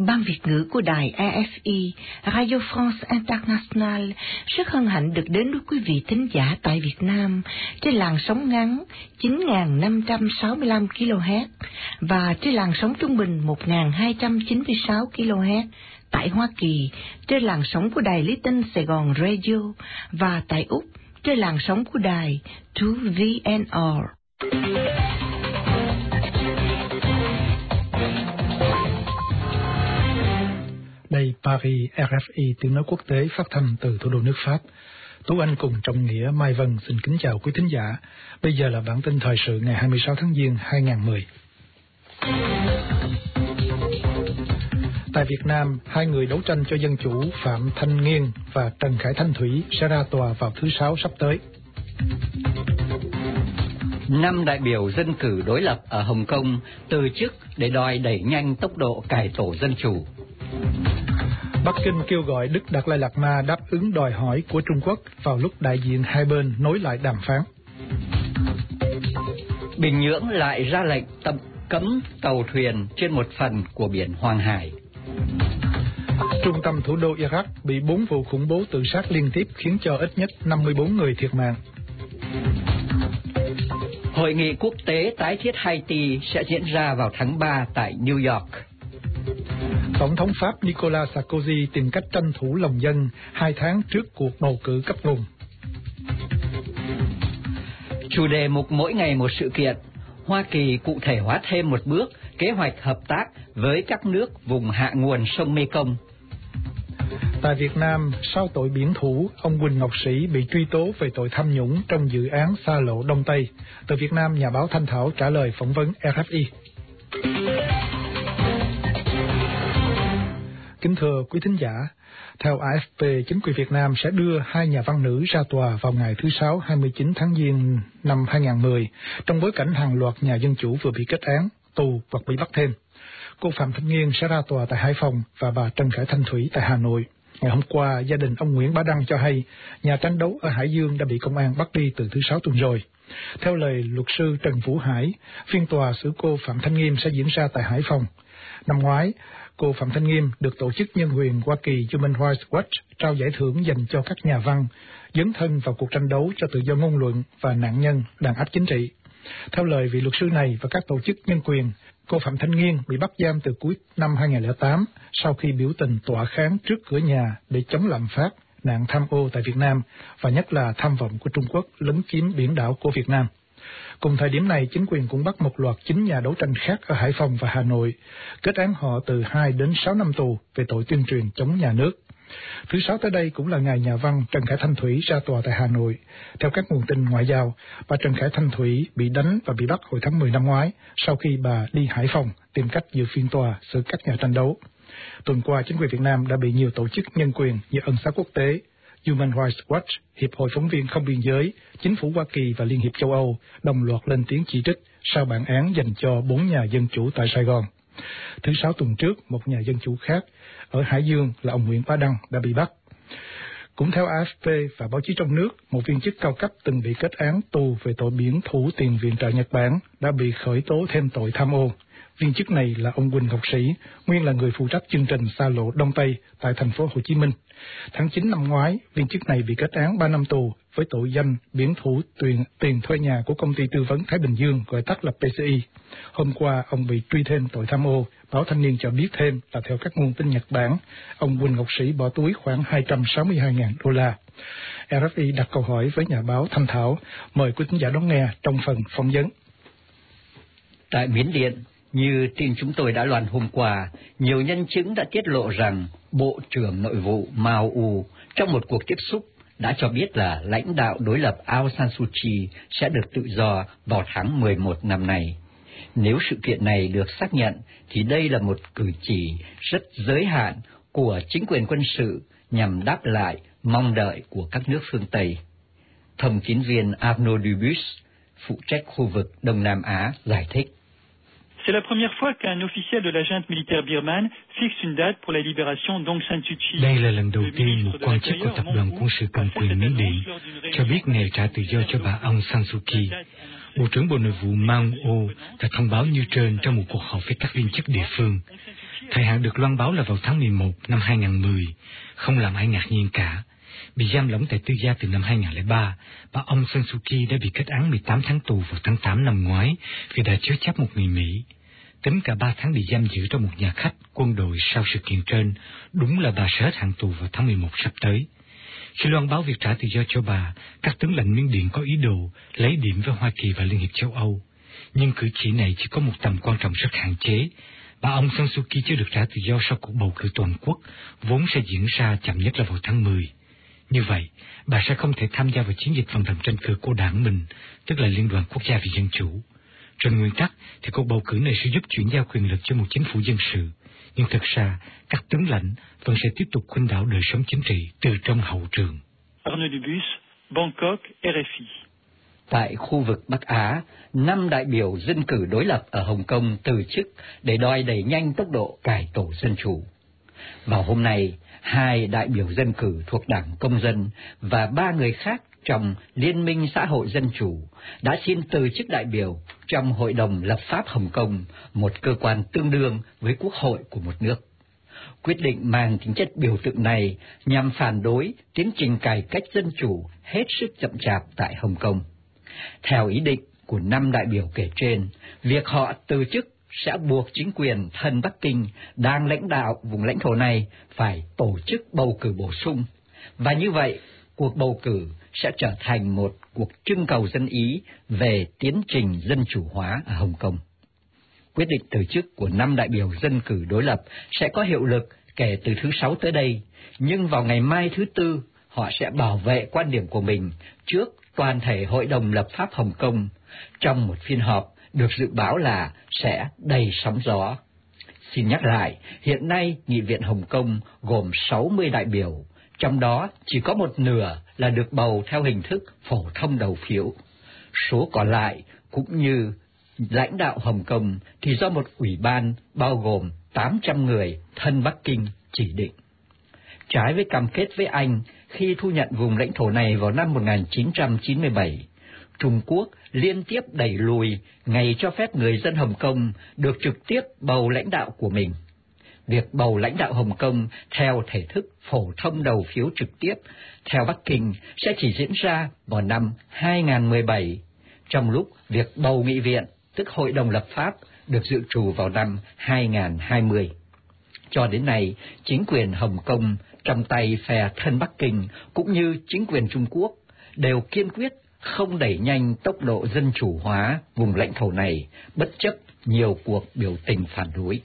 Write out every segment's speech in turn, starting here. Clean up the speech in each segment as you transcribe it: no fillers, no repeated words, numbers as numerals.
Ban Việt ngữ của đài RFI, Radio France International rất hân hạnh được đến với quý vị thính giả tại Việt Nam trên làn sóng ngắn 9.565 kHz và trên làn sóng trung bình 1.296 kHz tại Hoa Kỳ trên làn sóng của đài Lý Tinh Sài Gòn Radio và tại Úc trên làn sóng của đài 2VNR. Đây Paris, RFI tiếng nói quốc tế phát thanh từ thủ đô nước Pháp. Tú Anh cùng Trọng Nghĩa, Mai Vân xin kính chào quý thính giả. Bây giờ là bản tin thời sự ngày 26 tháng Giêng 2010. Tại Việt Nam, hai người đấu tranh cho dân chủ Phạm Thanh Nghiên và Trần Khải Thanh Thủy sẽ ra tòa vào thứ Sáu sắp tới. 5 đại biểu dân cử đối lập ở Hồng Kông từ chức để đòi đẩy nhanh tốc độ cải tổ dân chủ. Bắc Kinh kêu gọi Đức Đạt Lai Lạt Ma đáp ứng đòi hỏi của Trung Quốc vào lúc đại diện hai bên nối lại đàm phán. Bình Nhưỡng lại ra lệnh cấm tàu thuyền trên một phần của biển Hoàng Hải. Trung tâm thủ đô Iraq bị 4 vụ khủng bố tự sát liên tiếp khiến cho ít nhất 54 người thiệt mạng. Hội nghị quốc tế tái thiết Haiti sẽ diễn ra vào tháng 3 tại New York. Tổng thống Pháp Nicolas Sarkozy tìm cách tranh thủ lòng dân 2 tháng trước cuộc bầu cử cấp vùng. Chủ đề mục mỗi ngày một sự kiện, Hoa Kỳ cụ thể hóa thêm một bước kế hoạch hợp tác với các nước vùng hạ nguồn sông Mekong. Tại Việt Nam, sau tội biển thủ, ông Huỳnh Ngọc Sĩ bị truy tố về tội tham nhũng trong dự án xa lộ Đông Tây. Từ Việt Nam, nhà báo Thanh Thảo trả lời phỏng vấn RFI. Kính thưa quý thính giả, theo AFP, chính quyền Việt Nam sẽ đưa hai nhà văn nữ ra tòa vào ngày thứ Sáu 29 tháng Giêng năm 2010, trong bối cảnh hàng loạt nhà dân chủ vừa bị kết án, tù hoặc bị bắt thêm. Cô Phạm Thanh Nghiên sẽ ra tòa tại Hải Phòng và bà Trần Khải Thanh Thủy tại Hà Nội. Ngày hôm qua, gia đình ông Nguyễn Bá Đăng cho hay nhà tranh đấu ở Hải Dương đã bị công an bắt đi từ thứ Sáu tuần rồi. Theo lời luật sư Trần Vũ Hải, phiên tòa xử cô Phạm Thanh Nghiên sẽ diễn ra tại Hải Phòng. Năm ngoái, cô Phạm Thanh Nghiên được Tổ chức Nhân quyền Hoa Kỳ Human Rights Watch trao giải thưởng dành cho các nhà văn dấn thân vào cuộc tranh đấu cho tự do ngôn luận và nạn nhân đàn áp chính trị. Theo lời vị luật sư này và các tổ chức nhân quyền, cô Phạm Thanh Nghiên bị bắt giam từ cuối năm 2008 sau khi biểu tình tọa kháng trước cửa nhà để chống lạm phát, nạn tham ô tại Việt Nam và nhất là tham vọng của Trung Quốc lấn chiếm biển đảo của Việt Nam. Cùng thời điểm này, chính quyền cũng bắt một loạt 9 nhà đấu tranh khác ở Hải Phòng và Hà Nội, kết án họ từ 2 đến 6 năm tù về tội tuyên truyền chống nhà nước. Thứ Sáu tới đây cũng là ngày nhà văn Trần Khải Thanh Thủy ra tòa tại Hà Nội. Theo các nguồn tin ngoại giao, bà Trần Khải Thanh Thủy bị đánh và bị bắt hồi tháng 10 năm ngoái sau khi bà đi Hải Phòng tìm cách dự phiên tòa xử các nhà tranh đấu. Tuần qua, chính quyền Việt Nam đã bị nhiều tổ chức nhân quyền như Ân xá quốc tế, Human Rights Watch, Hiệp hội Phóng viên Không biên giới, Chính phủ Hoa Kỳ và Liên hiệp châu Âu đồng loạt lên tiếng chỉ trích sau bản án dành cho 4 nhà dân chủ tại Sài Gòn. Thứ Sáu tuần trước, một nhà dân chủ khác ở Hải Dương là ông Nguyễn Bá Đăng đã bị bắt. Cũng theo AFP và báo chí trong nước, một viên chức cao cấp từng bị kết án tù về tội biển thủ tiền viện trợ Nhật Bản đã bị khởi tố thêm tội tham ô. Viên chức này là ông Huỳnh Ngọc Sĩ, nguyên là người phụ trách chương trình xa lộ Đông Tây tại thành phố Hồ Chí Minh. Tháng 9 năm ngoái, viên chức này bị kết án 3 năm tù với tội danh biển thủ tiền thuê nhà của công ty tư vấn Thái Bình Dương, gọi tắt là PCI. Hôm qua, ông bị truy thêm tội tham ô. Báo Thanh niên cho biết thêm là theo các nguồn tin Nhật Bản, ông Huỳnh Ngọc Sĩ bỏ túi khoảng 262.000 đô la. RFI đặt câu hỏi với nhà báo Thanh Thảo. Mời quý khán giả đón nghe trong phần phỏng vấn. Tại Miến Điện, như tin chúng tôi đã loan hôm qua, nhiều nhân chứng đã tiết lộ rằng Bộ trưởng Nội vụ Mao U trong một cuộc tiếp xúc đã cho biết là lãnh đạo đối lập Aung San Suu Kyi sẽ được tự do vào tháng 11 năm nay. Nếu sự kiện này được xác nhận, thì đây là một cử chỉ rất giới hạn của chính quyền quân sự nhằm đáp lại mong đợi của các nước phương Tây. Thông tín viên Arnaud Dubus, phụ trách khu vực Đông Nam Á, giải thích. C'est la première fois qu'un officiel de la junte militaire birmane fixe une date pour la libération d'Aung San Suu Kyi. Đây là lần đầu tiên một quan chức của tập đoàn quân sự cầm quyền Miến Điện cho biết ngày trả tự do cho bà Aung San Suu Kyi. Bộ trưởng Bộ Nội vụ Mao U đã thông báo như trên trong một cuộc họp với các viên chức địa phương. Thời hạn được loan báo là vào tháng 11 năm 2010, không làm ai ngạc nhiên cả. Bị giam lỏng tại tư gia từ năm 2003, bà Aung San Suu Kyi đã bị kết án 18 tháng tù vào tháng 8 năm ngoái vì đã chứa chấp một người Mỹ. Tính cả 3 tháng bị giam giữ trong một nhà khách quân đội sau sự kiện trên, đúng là bà sẽ hết hạn tù vào tháng 11 sắp tới. Khi loan báo việc trả tự do cho bà, các tướng lãnh Miến Điện có ý đồ lấy điểm với Hoa Kỳ và Liên hiệp châu Âu. Nhưng cử chỉ này chỉ có một tầm quan trọng rất hạn chế. Bà Aung San Suu Kyi chưa được trả tự do sau cuộc bầu cử toàn quốc, vốn sẽ diễn ra chậm nhất là vào tháng 10. Như vậy, bà sẽ không thể tham gia vào chiến dịch vận động tranh cử của đảng mình, tức là Liên đoàn Quốc gia vì Dân chủ. Trên nguyên tắc, thì cuộc bầu cử này sẽ giúp chuyển giao quyền lực cho một chính phủ dân sự. Nhưng thực ra, các tướng lãnh vẫn sẽ tiếp tục khuynh đảo đời sống chính trị từ trong hậu trường. Arnaud Dubus, Bangkok, RFI. Tại khu vực Bắc Á, 5 đại biểu dân cử đối lập ở Hồng Kông từ chức để đòi đẩy nhanh tốc độ cải tổ dân chủ. Vào hôm nay, 2 đại biểu dân cử thuộc Đảng Công dân và 3 người khác trong Liên minh Xã hội Dân chủ đã xin từ chức đại biểu trong Hội đồng Lập pháp Hồng Kông, một cơ quan tương đương với Quốc hội của một nước. Quyết định mang tính chất biểu tượng này nhằm phản đối tiến trình cải cách dân chủ hết sức chậm chạp tại Hồng Kông. Theo ý định của 5 đại biểu kể trên, việc họ từ chức sẽ buộc chính quyền thân Bắc Kinh đang lãnh đạo vùng lãnh thổ này phải tổ chức bầu cử bổ sung. Và như vậy, cuộc bầu cử sẽ trở thành một cuộc trưng cầu dân Ý về tiến trình dân chủ hóa ở Hồng Kông. Quyết định từ chức của 5 đại biểu dân cử đối lập sẽ có hiệu lực kể từ thứ Sáu tới đây, nhưng vào ngày mai thứ Tư, họ sẽ bảo vệ quan điểm của mình trước toàn thể Hội đồng Lập pháp Hồng Kông trong một phiên họp được dự báo là sẽ đầy sóng gió. Xin nhắc lại, hiện nay Nghị viện Hồng Kông gồm 60 đại biểu, trong đó chỉ có một nửa là được bầu theo hình thức phổ thông đầu phiếu. Số còn lại cũng như lãnh đạo Hồng Kông thì do một ủy ban bao gồm 800 người thân Bắc Kinh chỉ định. Trái với cam kết với Anh khi thu nhận vùng lãnh thổ này vào năm 1997, Trung Quốc liên tiếp đẩy lùi ngày cho phép người dân Hồng Kông được trực tiếp bầu lãnh đạo của mình. Việc bầu lãnh đạo Hồng Kông theo thể thức phổ thông đầu phiếu trực tiếp theo Bắc Kinh sẽ chỉ diễn ra vào năm 2017, trong lúc việc bầu nghị viện, tức Hội đồng Lập pháp, được dự trù vào năm 2020. Cho đến nay, chính quyền Hồng Kông trong tay phe thân Bắc Kinh cũng như chính quyền Trung Quốc đều kiên quyết không đẩy nhanh tốc độ dân chủ hóa vùng lãnh thổ này, bất chấp nhiều cuộc biểu tình phản đối.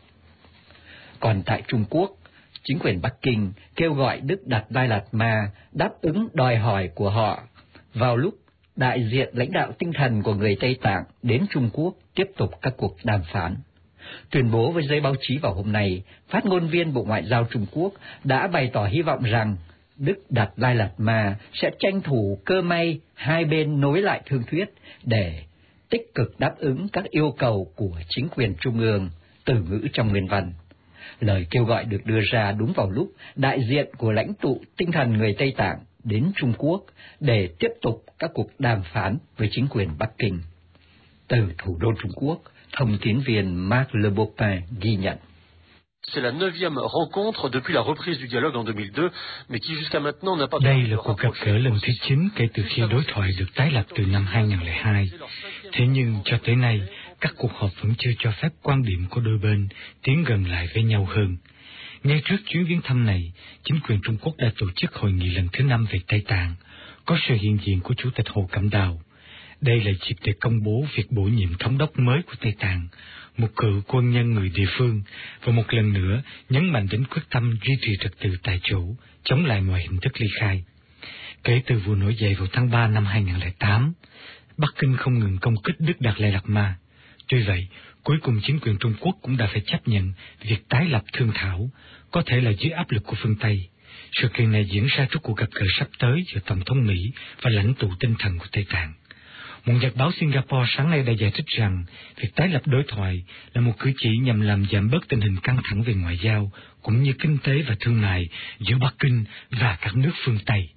Còn tại Trung Quốc, chính quyền Bắc Kinh kêu gọi Đức Đạt Lai Lạt Ma đáp ứng đòi hỏi của họ vào lúc đại diện lãnh đạo tinh thần của người Tây Tạng đến Trung Quốc tiếp tục các cuộc đàm phán. Tuyên bố với giới báo chí vào hôm nay, phát ngôn viên Bộ Ngoại giao Trung Quốc đã bày tỏ hy vọng rằng Đức Đạt Lai Lạt Ma sẽ tranh thủ cơ may hai bên nối lại thương thuyết để tích cực đáp ứng các yêu cầu của chính quyền trung ương, từ ngữ trong nguyên văn. Lời kêu gọi được đưa ra đúng vào lúc đại diện của lãnh tụ tinh thần người Tây Tạng đến Trung Quốc để tiếp tục các cuộc đàm phán với chính quyền Bắc Kinh. Từ thủ đô Trung Quốc, thông tín viên Marc Le Bopin ghi nhận. C'est la 9e rencontre depuis la reprise du dialogue en 2002, mais qui jusqu'à maintenant n'a pas... Đây là cuộc gặp gỡ lần thứ 9 kể từ khi đối thoại được tái lập từ năm 2002. Thế nhưng cho tới nay, các cuộc họp vẫn chưa cho phép quan điểm của đôi bên tiến gần lại với nhau hơn. Ngay trước chuyến viếng thăm này, chính quyền Trung Quốc đã tổ chức hội nghị lần thứ 5 về Tây Tạng, có sự hiện diện của Chủ tịch Hồ Cẩm Đào. Đây là dịp để công bố việc bổ nhiệm thống đốc mới của Tây Tạng, một cựu quân nhân người địa phương, và một lần nữa nhấn mạnh đến quyết tâm duy trì trật tự tại chỗ, chống lại mọi hình thức ly khai. Kể từ vụ nổi dậy vào tháng 3 năm 2008, Bắc Kinh không ngừng công kích Đức Đạt Lai Lạt Ma. Tuy vậy, cuối cùng chính quyền Trung Quốc cũng đã phải chấp nhận việc tái lập thương thảo, có thể là dưới áp lực của phương Tây. Sự kiện này diễn ra trước cuộc gặp gỡ sắp tới giữa Tổng thống Mỹ và lãnh tụ tinh thần của Tây Tạng. Một nhật báo Singapore sáng nay đã giải thích rằng việc tái lập đối thoại là một cử chỉ nhằm làm giảm bớt tình hình căng thẳng về ngoại giao, cũng như kinh tế và thương mại giữa Bắc Kinh và các nước phương Tây.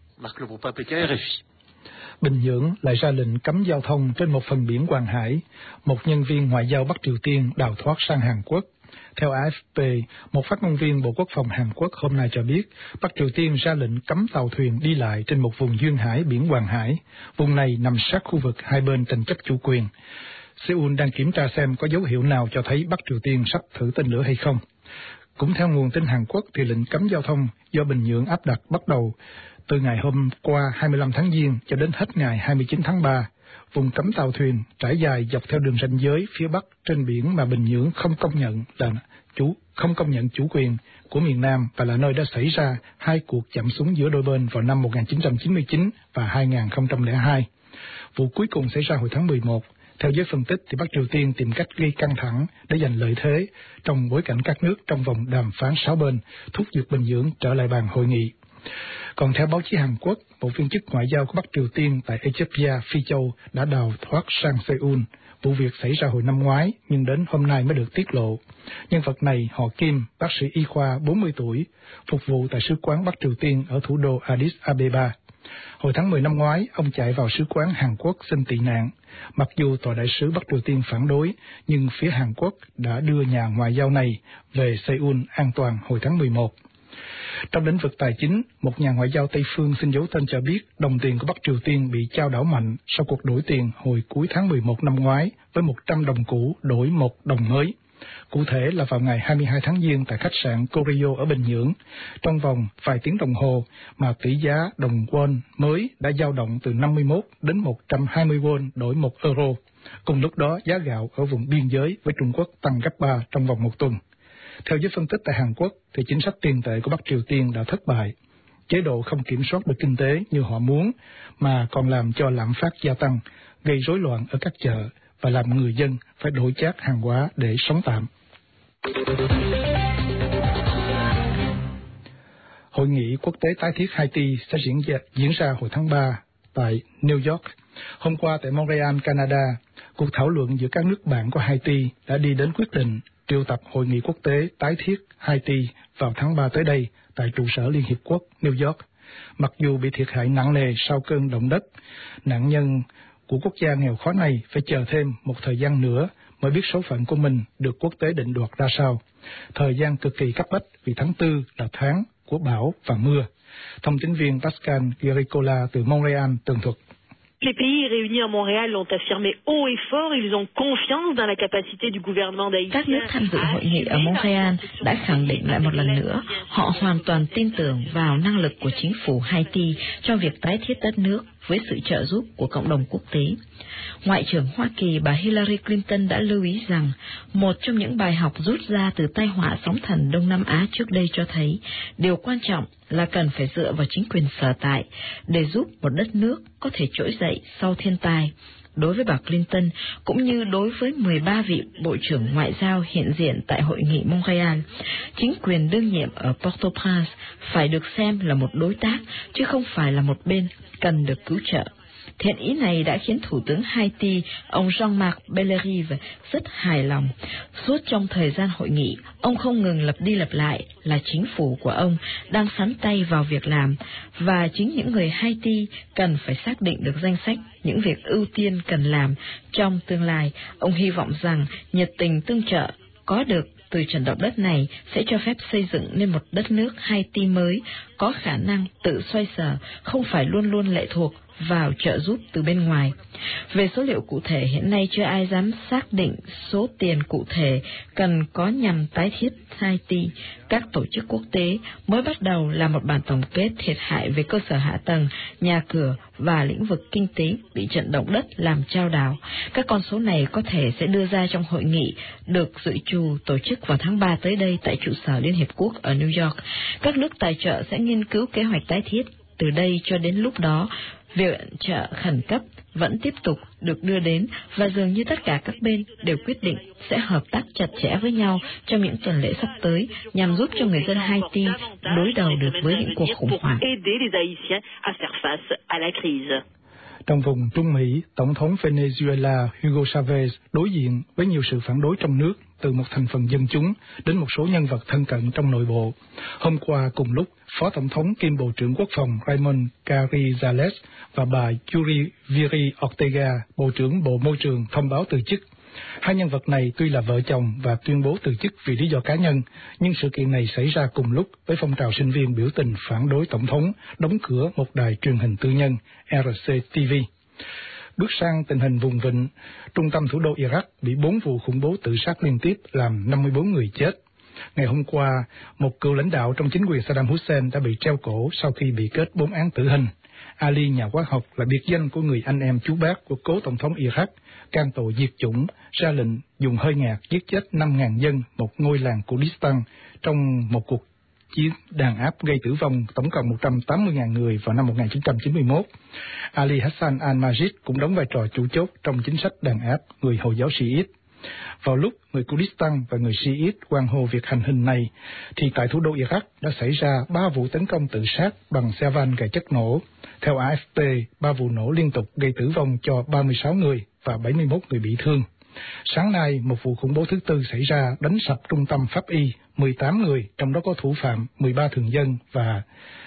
Bình Nhưỡng lại ra lệnh cấm giao thông trên một phần biển Hoàng Hải. Một nhân viên ngoại giao Bắc Triều Tiên đào thoát sang Hàn Quốc. Theo AFP, một phát ngôn viên Bộ Quốc phòng Hàn Quốc hôm nay cho biết, Bắc Triều Tiên ra lệnh cấm tàu thuyền đi lại trên một vùng duyên hải biển Hoàng Hải. Vùng này nằm sát khu vực hai bên tranh chấp chủ quyền. Seoul đang kiểm tra xem có dấu hiệu nào cho thấy Bắc Triều Tiên sắp thử tên lửa hay không. Cũng theo nguồn tin Hàn Quốc, thì lệnh cấm giao thông do Bình Nhưỡng áp đặt bắt đầu từ ngày hôm qua 25 tháng Giêng cho đến hết ngày 29 tháng 3. Vùng cấm tàu thuyền trải dài dọc theo đường ranh giới phía Bắc trên biển mà Bình Nhưỡng không công nhận chủ quyền của miền Nam và là nơi đã xảy ra hai cuộc chạm súng giữa đôi bên vào năm 1999 và 2002. Vụ cuối cùng xảy ra hồi tháng 11. Theo giới phân tích, thì Bắc Triều Tiên tìm cách gây căng thẳng để giành lợi thế trong bối cảnh các nước trong vòng đàm phán 6 bên thúc giục Bình Nhưỡng trở lại bàn hội nghị. Còn theo báo chí Hàn Quốc, một viên chức ngoại giao của Bắc Triều Tiên tại Ethiopia, Phi Châu đã đào thoát sang Seoul. Vụ việc xảy ra hồi năm ngoái, nhưng đến hôm nay mới được tiết lộ. Nhân vật này, họ Kim, bác sĩ y khoa 40 tuổi, phục vụ tại sứ quán Bắc Triều Tiên ở thủ đô Addis Abeba. Hồi tháng 10 năm ngoái, ông chạy vào sứ quán Hàn Quốc xin tị nạn. Mặc dù tòa đại sứ Bắc Triều Tiên phản đối, nhưng phía Hàn Quốc đã đưa nhà ngoại giao này về Seoul an toàn hồi tháng 11. Trong lĩnh vực tài chính, một nhà ngoại giao Tây phương xin giấu tên cho biết đồng tiền của Bắc Triều Tiên bị chao đảo mạnh sau cuộc đổi tiền hồi cuối tháng 11 năm ngoái với 100 đồng cũ đổi 1 đồng mới. Cụ thể là vào ngày 22 tháng Giêng tại khách sạn Koryo ở Bình Nhưỡng, trong vòng vài tiếng đồng hồ mà tỷ giá đồng won mới đã dao động từ 51 đến 120 won đổi 1 euro. Cùng lúc đó, giá gạo ở vùng biên giới với Trung Quốc tăng gấp 3 trong vòng một tuần. Theo giới phân tích tại Hàn Quốc, thì chính sách tiền tệ của Bắc Triều Tiên đã thất bại. Chế độ không kiểm soát được kinh tế như họ muốn, mà còn làm cho lạm phát gia tăng, gây rối loạn ở các chợ và làm người dân phải đổi chác hàng hóa để sống tạm. Hội nghị quốc tế tái thiết Haiti sẽ diễn ra hồi tháng 3 tại New York. Hôm qua tại Montreal, Canada, cuộc thảo luận giữa các nước bạn của Haiti đã đi đến quyết định triệu tập Hội nghị quốc tế tái thiết Haiti vào tháng 3 tới đây tại trụ sở Liên Hiệp Quốc New York. Mặc dù bị thiệt hại nặng nề sau cơn động đất, nạn nhân của quốc gia nghèo khó này phải chờ thêm một thời gian nữa mới biết số phận của mình được quốc tế định đoạt ra sao. Thời gian cực kỳ cấp bách vì tháng 4 là tháng của bão và mưa. Thông tín viên Pascal Guéricola từ Montréal tường thuật. Les pays réunis à Montréal l'ont affirmé haut et fort, ils ont confiance dans la capacité du gouvernement d'Haïti. Các nước tham dự hội nghị ở Montréal đã khẳng định lại một lần nữa, họ hoàn toàn tin tưởng vào năng lực của chính phủ Haiti trong việc tái thiết đất nước với sự trợ giúp của cộng đồng quốc tế. Ngoại trưởng Hoa Kỳ bà Hillary Clinton đã lưu ý rằng một trong những bài học rút ra từ tai họa sóng thần Đông Nam Á trước đây cho thấy điều quan trọng là cần phải dựa vào chính quyền sở tại để giúp một đất nước có thể trỗi dậy sau thiên tai. Đối với bà Clinton, cũng như đối với 13 vị bộ trưởng ngoại giao hiện diện tại hội nghị Montreal, chính quyền đương nhiệm ở Port-au-Prince phải được xem là một đối tác, chứ không phải là một bên cần được cứu trợ. Thiện ý này đã khiến Thủ tướng Haiti, ông Jean-Marc Bellerive, rất hài lòng. Suốt trong thời gian hội nghị, ông không ngừng lặp đi lặp lại là chính phủ của ông đang sắn tay vào việc làm, và chính những người Haiti cần phải xác định được danh sách những việc ưu tiên cần làm trong tương lai. Ông hy vọng rằng nhiệt tình tương trợ có được từ trận động đất này sẽ cho phép xây dựng nên một đất nước Haiti mới có khả năng tự xoay sở, không phải luôn luôn lệ thuộc vào trợ giúp từ bên ngoài. Về số liệu cụ thể, hiện nay chưa ai dám xác định số tiền cụ thể cần có nhằm tái thiết Haiti. Các tổ chức quốc tế mới bắt đầu làm một bản tổng kết thiệt hại về cơ sở hạ tầng, nhà cửa và lĩnh vực kinh tế bị trận động đất làm chao đảo. Các con số này có thể sẽ đưa ra trong hội nghị được dự trù tổ chức vào tháng 3 tới đây tại trụ sở Liên Hiệp Quốc ở New York. Các nước tài trợ sẽ nghiên cứu kế hoạch tái thiết. Từ đây cho đến lúc đó, viện trợ khẩn cấp vẫn tiếp tục được đưa đến, và dường như tất cả các bên đều quyết định sẽ hợp tác chặt chẽ với nhau trong những tuần lễ sắp tới nhằm giúp cho người dân Haiti đối đầu được với những cuộc khủng hoảng. Trong vùng Trung Mỹ, Tổng thống Venezuela Hugo Chavez đối diện với nhiều sự phản đối trong nước, từ một thành phần dân chúng đến một số nhân vật thân cận trong nội bộ. Hôm qua cùng lúc, Phó Tổng thống kiêm Bộ trưởng Quốc phòng Raymond Carizales và bà Yuri Viri Ortega, Bộ trưởng Bộ Môi trường, thông báo từ chức. Hai nhân vật này tuy là vợ chồng và tuyên bố từ chức vì lý do cá nhân, nhưng sự kiện này xảy ra cùng lúc với phong trào sinh viên biểu tình phản đối tổng thống đóng cửa một đài truyền hình tư nhân RCTV. Bước sang tình hình vùng vịnh, trung tâm thủ đô Iraq bị 4 vụ khủng bố tự sát liên tiếp làm 54 người chết. Ngày hôm qua, một cựu lãnh đạo trong chính quyền Saddam Hussein đã bị treo cổ sau khi bị kết 4 án tử hình. Ali, nhà hóa học, là biệt danh của người anh em chú bác của cố tổng thống Iraq, can tội diệt chủng, ra lệnh dùng hơi ngạt giết chết 5.000 dân một ngôi làng Kurdistan trong một cuộc chiến đàn áp gây tử vong tổng cộng 180.000 người vào năm 1991. Ali Hassan al-Majid cũng đóng vai trò chủ chốt trong chính sách đàn áp người Hồi giáo Shiite. Vào lúc người Kurdistan và người Shiite hoan hô việc hành hình này, thì tại thủ đô Iraq đã xảy ra 3 vụ tấn công tự sát bằng xe van gài chất nổ. Theo AFP, 3 vụ nổ liên tục gây tử vong cho 36 người và 71 người bị thương. Sáng nay, một vụ khủng bố thứ tư xảy ra đánh sập trung tâm pháp y, 18 người, trong đó có thủ phạm, 13 thường dân và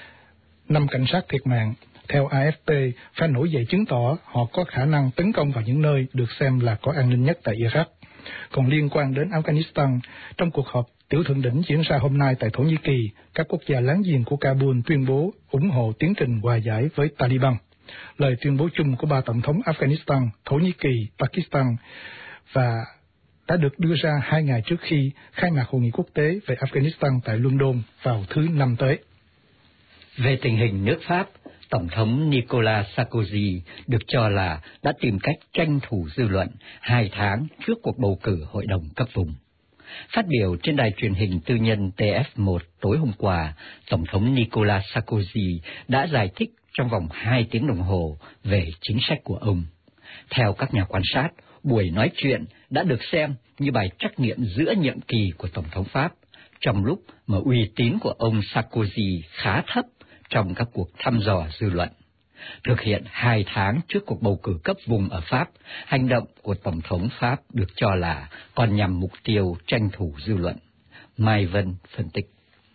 5 cảnh sát thiệt mạng. Theo AFP, phe nổi dậy chứng tỏ họ có khả năng tấn công vào những nơi được xem là có an ninh nhất tại Iraq. Còn liên quan đến Afghanistan, trong cuộc họp tiểu thượng đỉnh diễn ra hôm nay tại Thổ Nhĩ Kỳ, các quốc gia láng giềng của Kabul tuyên bố ủng hộ tiến trình hòa giải với Taliban. Lời tuyên bố chung của 3 tổng thống Afghanistan, Thổ Nhĩ Kỳ, Pakistan và đã được đưa ra 2 ngày trước khi khai mạc hội nghị quốc tế về Afghanistan tại London vào thứ Năm tới. Về tình hình nước Pháp, Tổng thống Nicolas Sarkozy được cho là đã tìm cách tranh thủ dư luận 2 tháng trước cuộc bầu cử hội đồng cấp vùng. Phát biểu trên đài truyền hình tư nhân TF1 tối hôm qua, Tổng thống Nicolas Sarkozy đã giải thích trong vòng 2 tiếng đồng hồ về chính sách của ông. Theo các nhà quan sát, buổi nói chuyện đã được xem như bài trắc nghiệm giữa nhiệm kỳ của Tổng thống Pháp, trong lúc mà uy tín của ông Sarkozy khá thấp trong các cuộc thăm dò dư luận. Thực hiện 2 tháng trước cuộc bầu cử cấp vùng ở Pháp, hành động của Tổng thống Pháp được cho là còn nhằm mục tiêu tranh thủ dư luận. Mai Vân phân tích.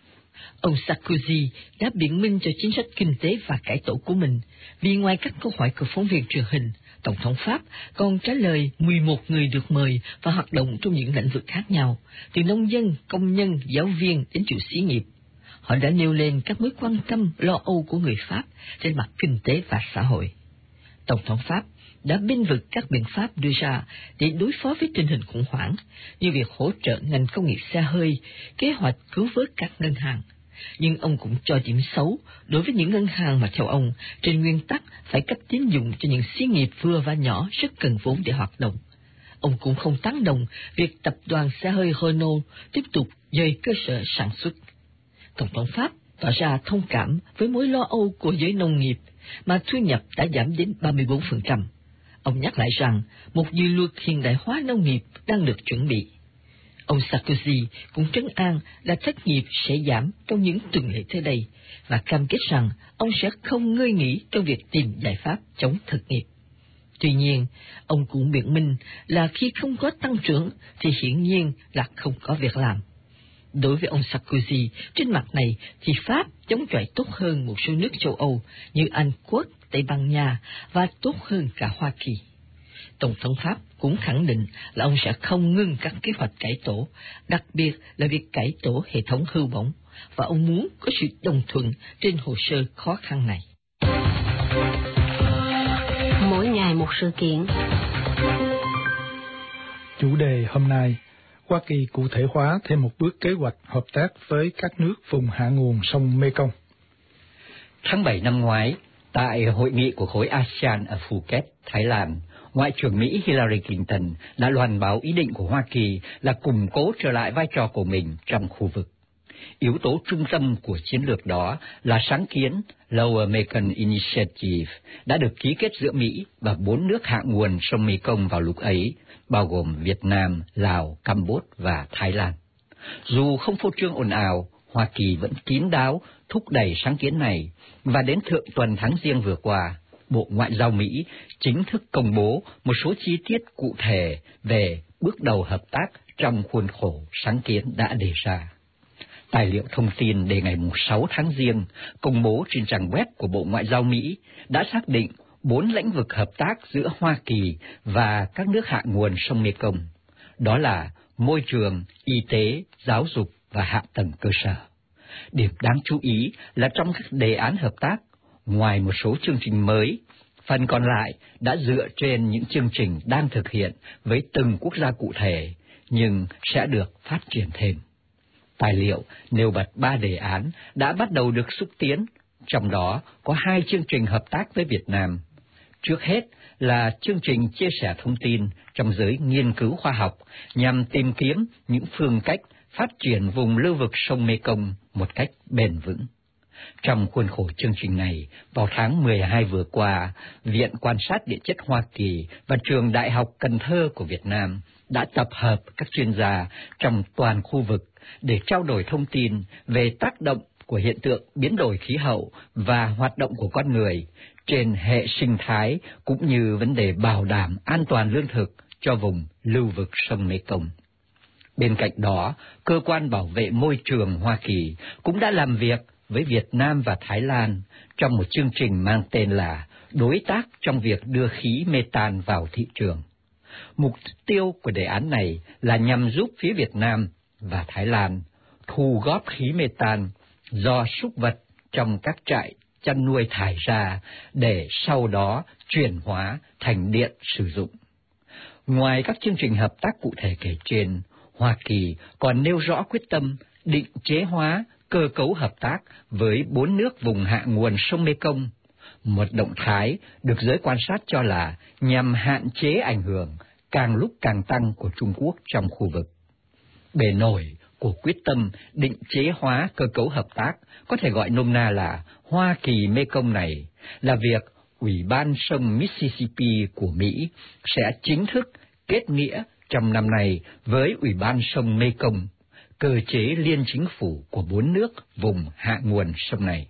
Ông Sarkozy đã biện minh cho chính sách kinh tế và cải tổ của mình, vì ngoài các câu hỏi của phóng viên truyền hình, Tổng thống Pháp còn trả lời 11 người được mời và hoạt động trong những lĩnh vực khác nhau, từ nông dân, công nhân, giáo viên đến chủ xí nghiệp. Họ đã nêu lên các mối quan tâm, lo âu của người Pháp trên mặt kinh tế và xã hội. Tổng thống Pháp đã bênh vực các biện pháp đưa ra để đối phó với tình hình khủng hoảng, như việc hỗ trợ ngành công nghiệp xe hơi, kế hoạch cứu vớt các ngân hàng. Nhưng ông cũng cho điểm xấu đối với những ngân hàng mà theo ông, trên nguyên tắc phải cấp tín dụng cho những xí nghiệp vừa và nhỏ rất cần vốn để hoạt động. Ông cũng không tán đồng việc tập đoàn xe hơi Renault tiếp tục dời cơ sở sản xuất. Tổng thống Pháp tỏ ra thông cảm với mối lo âu của giới nông nghiệp mà thu nhập đã giảm đến 34%. Ông nhắc lại rằng một dự luật hiện đại hóa nông nghiệp đang được chuẩn bị. Ông Sarkozy cũng trấn an là thất nghiệp sẽ giảm trong những tuần lễ tới đây và cam kết rằng ông sẽ không ngơi nghỉ trong việc tìm giải pháp chống thất nghiệp. Tuy nhiên, ông cũng biện minh là khi không có tăng trưởng thì hiển nhiên là không có việc làm. Đối với ông Sarkozy, trên mặt này thì Pháp chống chọi tốt hơn một số nước châu Âu như Anh Quốc, Tây Ban Nha và tốt hơn cả Hoa Kỳ. Tổng thống Pháp cũng khẳng định là ông sẽ không ngưng các kế hoạch cải tổ, đặc biệt là việc cải tổ hệ thống hưu bổng, và ông muốn có sự đồng thuận trên hồ sơ khó khăn này. Mỗi ngày một sự kiện. Chủ đề hôm nay, Hoa Kỳ cụ thể hóa thêm một bước kế hoạch hợp tác với các nước vùng hạ nguồn sông Mekong. Tháng 7 năm ngoái, tại hội nghị của khối ASEAN ở Phuket, Thái Lan, Ngoại trưởng Mỹ Hillary Clinton đã loan báo ý định của Hoa Kỳ là củng cố trở lại vai trò của mình trong khu vực. Yếu tố trung tâm của chiến lược đó là sáng kiến Lower Mekong Initiative đã được ký kết giữa Mỹ và 4 nước hạ nguồn sông Mekong vào lúc ấy, bao gồm Việt Nam, Lào, Campuchia và Thái Lan. Dù không phô trương ồn ào, Hoa Kỳ vẫn kín đáo thúc đẩy sáng kiến này, và đến thượng tuần tháng Giêng vừa qua, Bộ Ngoại giao Mỹ chính thức công bố một số chi tiết cụ thể về bước đầu hợp tác trong khuôn khổ sáng kiến đã đề ra. Tài liệu thông tin đề ngày 6 tháng Giêng công bố trên trang web của Bộ Ngoại giao Mỹ đã xác định 4 lĩnh vực hợp tác giữa Hoa Kỳ và các nước hạ nguồn sông Mekong, đó là môi trường, y tế, giáo dục và hạ tầng cơ sở. Điểm đáng chú ý là trong các đề án hợp tác, ngoài một số chương trình mới, phần còn lại đã dựa trên những chương trình đang thực hiện với từng quốc gia cụ thể, nhưng sẽ được phát triển thêm. Tài liệu nêu bật 3 đề án đã bắt đầu được xúc tiến, trong đó có 2 chương trình hợp tác với Việt Nam. Trước hết là chương trình chia sẻ thông tin trong giới nghiên cứu khoa học nhằm tìm kiếm những phương cách phát triển vùng lưu vực sông Mekong một cách bền vững. Trong khuôn khổ chương trình này, vào tháng 12 vừa qua, Viện Quan sát Địa chất Hoa Kỳ và Trường Đại học Cần Thơ của Việt Nam đã tập hợp các chuyên gia trong toàn khu vực để trao đổi thông tin về tác động của hiện tượng biến đổi khí hậu và hoạt động của con người trên hệ sinh thái cũng như vấn đề bảo đảm an toàn lương thực cho vùng lưu vực sông Mekong. Bên cạnh đó, Cơ quan Bảo vệ Môi trường Hoa Kỳ cũng đã làm việc với Việt Nam và Thái Lan trong một chương trình mang tên là Đối tác trong việc đưa khí metan vào thị trường. Mục tiêu của đề án này là nhằm giúp phía Việt Nam và Thái Lan thu góp khí metan do súc vật trong các trại chăn nuôi thải ra để sau đó chuyển hóa thành điện sử dụng. Ngoài các chương trình hợp tác cụ thể kể trên, Hoa Kỳ còn nêu rõ quyết tâm định chế hóa cơ cấu hợp tác với 4 nước vùng hạ nguồn sông Mekong, một động thái được giới quan sát cho là nhằm hạn chế ảnh hưởng càng lúc càng tăng của Trung Quốc trong khu vực. Bề nổi của quyết tâm định chế hóa cơ cấu hợp tác, có thể gọi nôm na là Hoa Kỳ Mekong này, là việc Ủy ban sông Mississippi của Mỹ sẽ chính thức kết nghĩa trong năm nay với Ủy ban sông Mekong, cơ chế liên chính phủ của 4 nước vùng hạ nguồn sông này.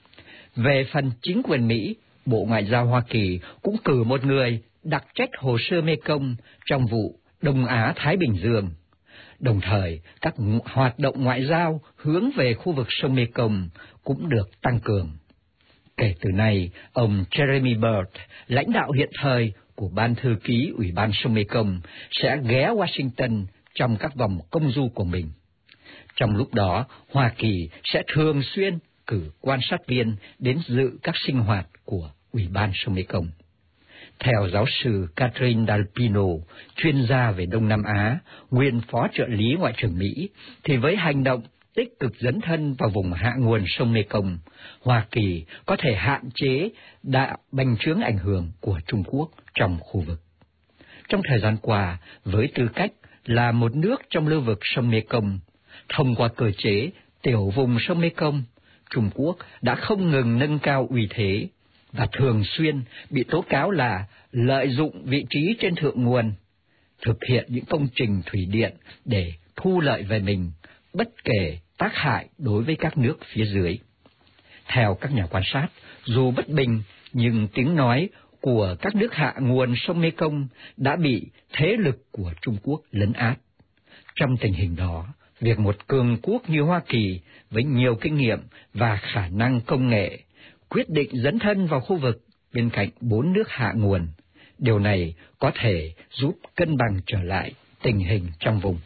Về phần chính quyền Mỹ, Bộ Ngoại giao Hoa Kỳ cũng cử một người đặc trách hồ sơ Mekong trong vụ Đông Á-Thái Bình Dương. Đồng thời, các hoạt động ngoại giao hướng về khu vực sông Mekong cũng được tăng cường. Kể từ nay, ông Jeremy Byrd, lãnh đạo hiện thời của Ban Thư ký Ủy ban sông Mekong, sẽ ghé Washington trong các vòng công du của mình. Trong lúc đó, Hoa Kỳ sẽ thường xuyên cử quan sát viên đến dự các sinh hoạt của Ủy ban sông Mekong. Theo giáo sư Catherine Dalpino, chuyên gia về Đông Nam Á, nguyên phó trợ lý Ngoại trưởng Mỹ, thì với hành động tích cực dấn thân vào vùng hạ nguồn sông Mekong, Hoa Kỳ có thể hạn chế đã bành trướng ảnh hưởng của Trung Quốc trong khu vực. Trong thời gian qua, với tư cách là một nước trong lưu vực sông Mekong, thông qua cơ chế tiểu vùng sông Mekong, Trung Quốc đã không ngừng nâng cao uy thế và thường xuyên bị tố cáo là lợi dụng vị trí trên thượng nguồn, thực hiện những công trình thủy điện để thu lợi về mình, bất kể tác hại đối với các nước phía dưới. Theo các nhà quan sát, dù bất bình nhưng tiếng nói của các nước hạ nguồn sông Mekong đã bị thế lực của Trung Quốc lấn át. Trong tình hình đó, việc một cường quốc như Hoa Kỳ với nhiều kinh nghiệm và khả năng công nghệ quyết định dấn thân vào khu vực bên cạnh 4 nước hạ nguồn, điều này có thể giúp cân bằng trở lại tình hình trong vùng.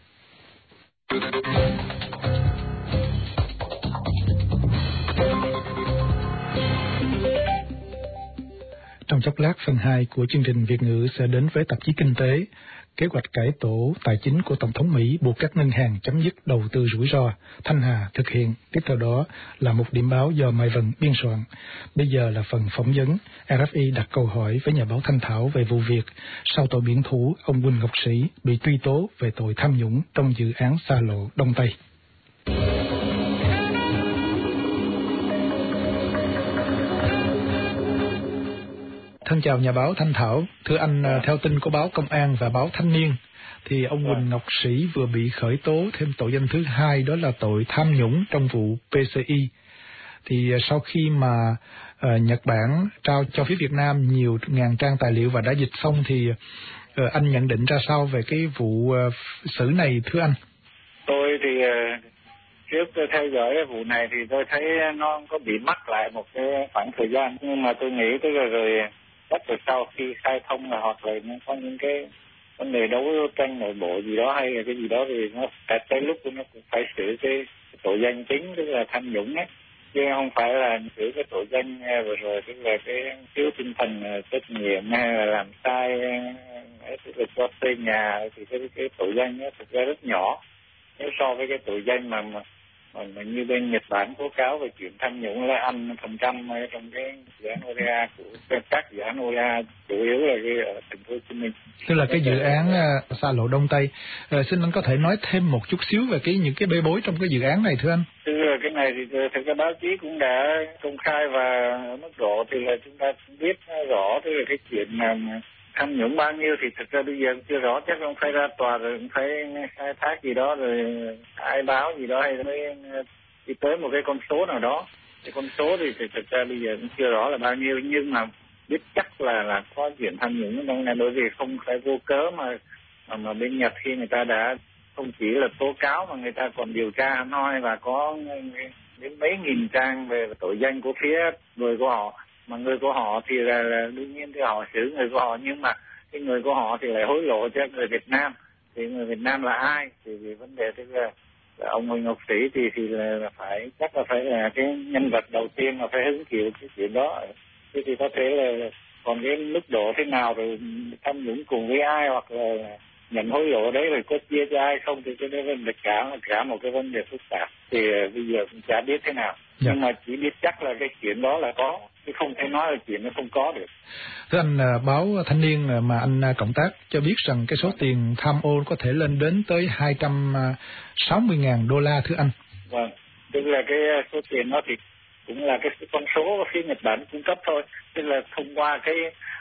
Trong chốc lát, phần 2 của chương trình Việt ngữ sẽ đến với tạp chí Kinh tế. Kế hoạch cải tổ tài chính của Tổng thống Mỹ buộc các ngân hàng chấm dứt đầu tư rủi ro. Thanh Hà thực hiện. Tiếp theo đó là một điểm báo do Mai Vân biên soạn. Bây giờ là phần phỏng vấn. RFI đặt câu hỏi với nhà báo Thanh Thảo về vụ việc sau tội biển thủ ông Huỳnh Ngọc Sĩ bị truy tố về tội tham nhũng trong dự án xa lộ Đông Tây. Thân chào nhà báo Thanh Thảo. Thưa anh, theo tin của báo Công an và báo Thanh niên, thì ông Huỳnh Ngọc Sĩ vừa bị khởi tố thêm tội danh thứ 2, đó là tội tham nhũng trong vụ PCI. Thì sau khi mà Nhật Bản trao cho phía Việt Nam nhiều ngàn trang tài liệu và đã dịch xong, thì anh nhận định ra sao về cái vụ xử này thưa anh? Tôi thì trước tôi theo dõi cái vụ này thì tôi thấy nó có bị mắc lại một cái khoảng thời gian, nhưng mà tôi nghĩ tới rồi đất, rồi sau khi khai thông là hoặc là nó có những cái vấn đề đấu tranh nội bộ gì đó hay là cái gì đó thì nó tới lúc nó cũng phải xử cái tội danh chính, tức là tham nhũng ấy, chứ không phải là xử cái tội danh rồi tức là cái thiếu tinh thần trách nhiệm hay là làm sai, tức là cho thuê nhà thì cái tội danh nó thực ra rất nhỏ nếu so với cái tội danh mà như bên Nhật Bản tố cáo về chuyện tham nhũng là ăn phần trăm trong cái dự án ODA của các dự án ODA chủ yếu là cái ở thành phố Hồ Chí Minh. Tức là cái dự án xa lộ Đông Tây. Xin anh có thể nói thêm một chút xíu về những cái bê bối trong cái dự án này thưa anh? Tức là cái này thì thực ra báo chí cũng đã công khai và ở mức độ thì là chúng ta biết rõ, tức là cái chuyện mà tham nhũng bao nhiêu thì thực ra bây giờ chưa rõ, chắc không phải ra tòa rồi cũng phải khai thác gì đó rồi ai báo gì đó hay mới đi tới một cái con số nào đó. Cái con số thì thực ra bây giờ cũng chưa rõ là bao nhiêu, nhưng mà biết chắc là có chuyện tham nhũng trong này, bởi vì không phải vô cớ mà bên Nhật khi người ta đã không chỉ là tố cáo mà người ta còn điều tra nói và có đến mấy nghìn trang về tội danh của phía người của họ, mà người của họ thì là đương nhiên thì họ xử người của họ, nhưng mà cái người của họ thì lại hối lộ cho người Việt Nam. Thì người Việt Nam là ai? Thì vấn đề tức là ông Huỳnh Ngọc Sĩ thì là phải chắc là phải là cái nhân vật đầu tiên mà phải hứng chịu cái chuyện đó. Thế thì có thể là còn cái mức độ thế nào rồi tham nhũng cùng với ai hoặc là nhận hối lộ đấy rồi có chia cho ai không thì cái đó là cả một cái vấn đề phức tạp, thì bây giờ cũng chả biết thế nào. Nhưng mà chỉ biết chắc là cái chuyện đó là có, chứ không thể nói là chuyện nó không có được. Thưa anh, báo Thanh niên mà anh cộng tác cho biết rằng cái số tiền tham ô có thể lên đến tới 260.000 đô la thưa anh. Vâng, tức là cái số tiền đó thì cũng là cái con số phía Nhật Bản cung cấp thôi, tức là thông qua cái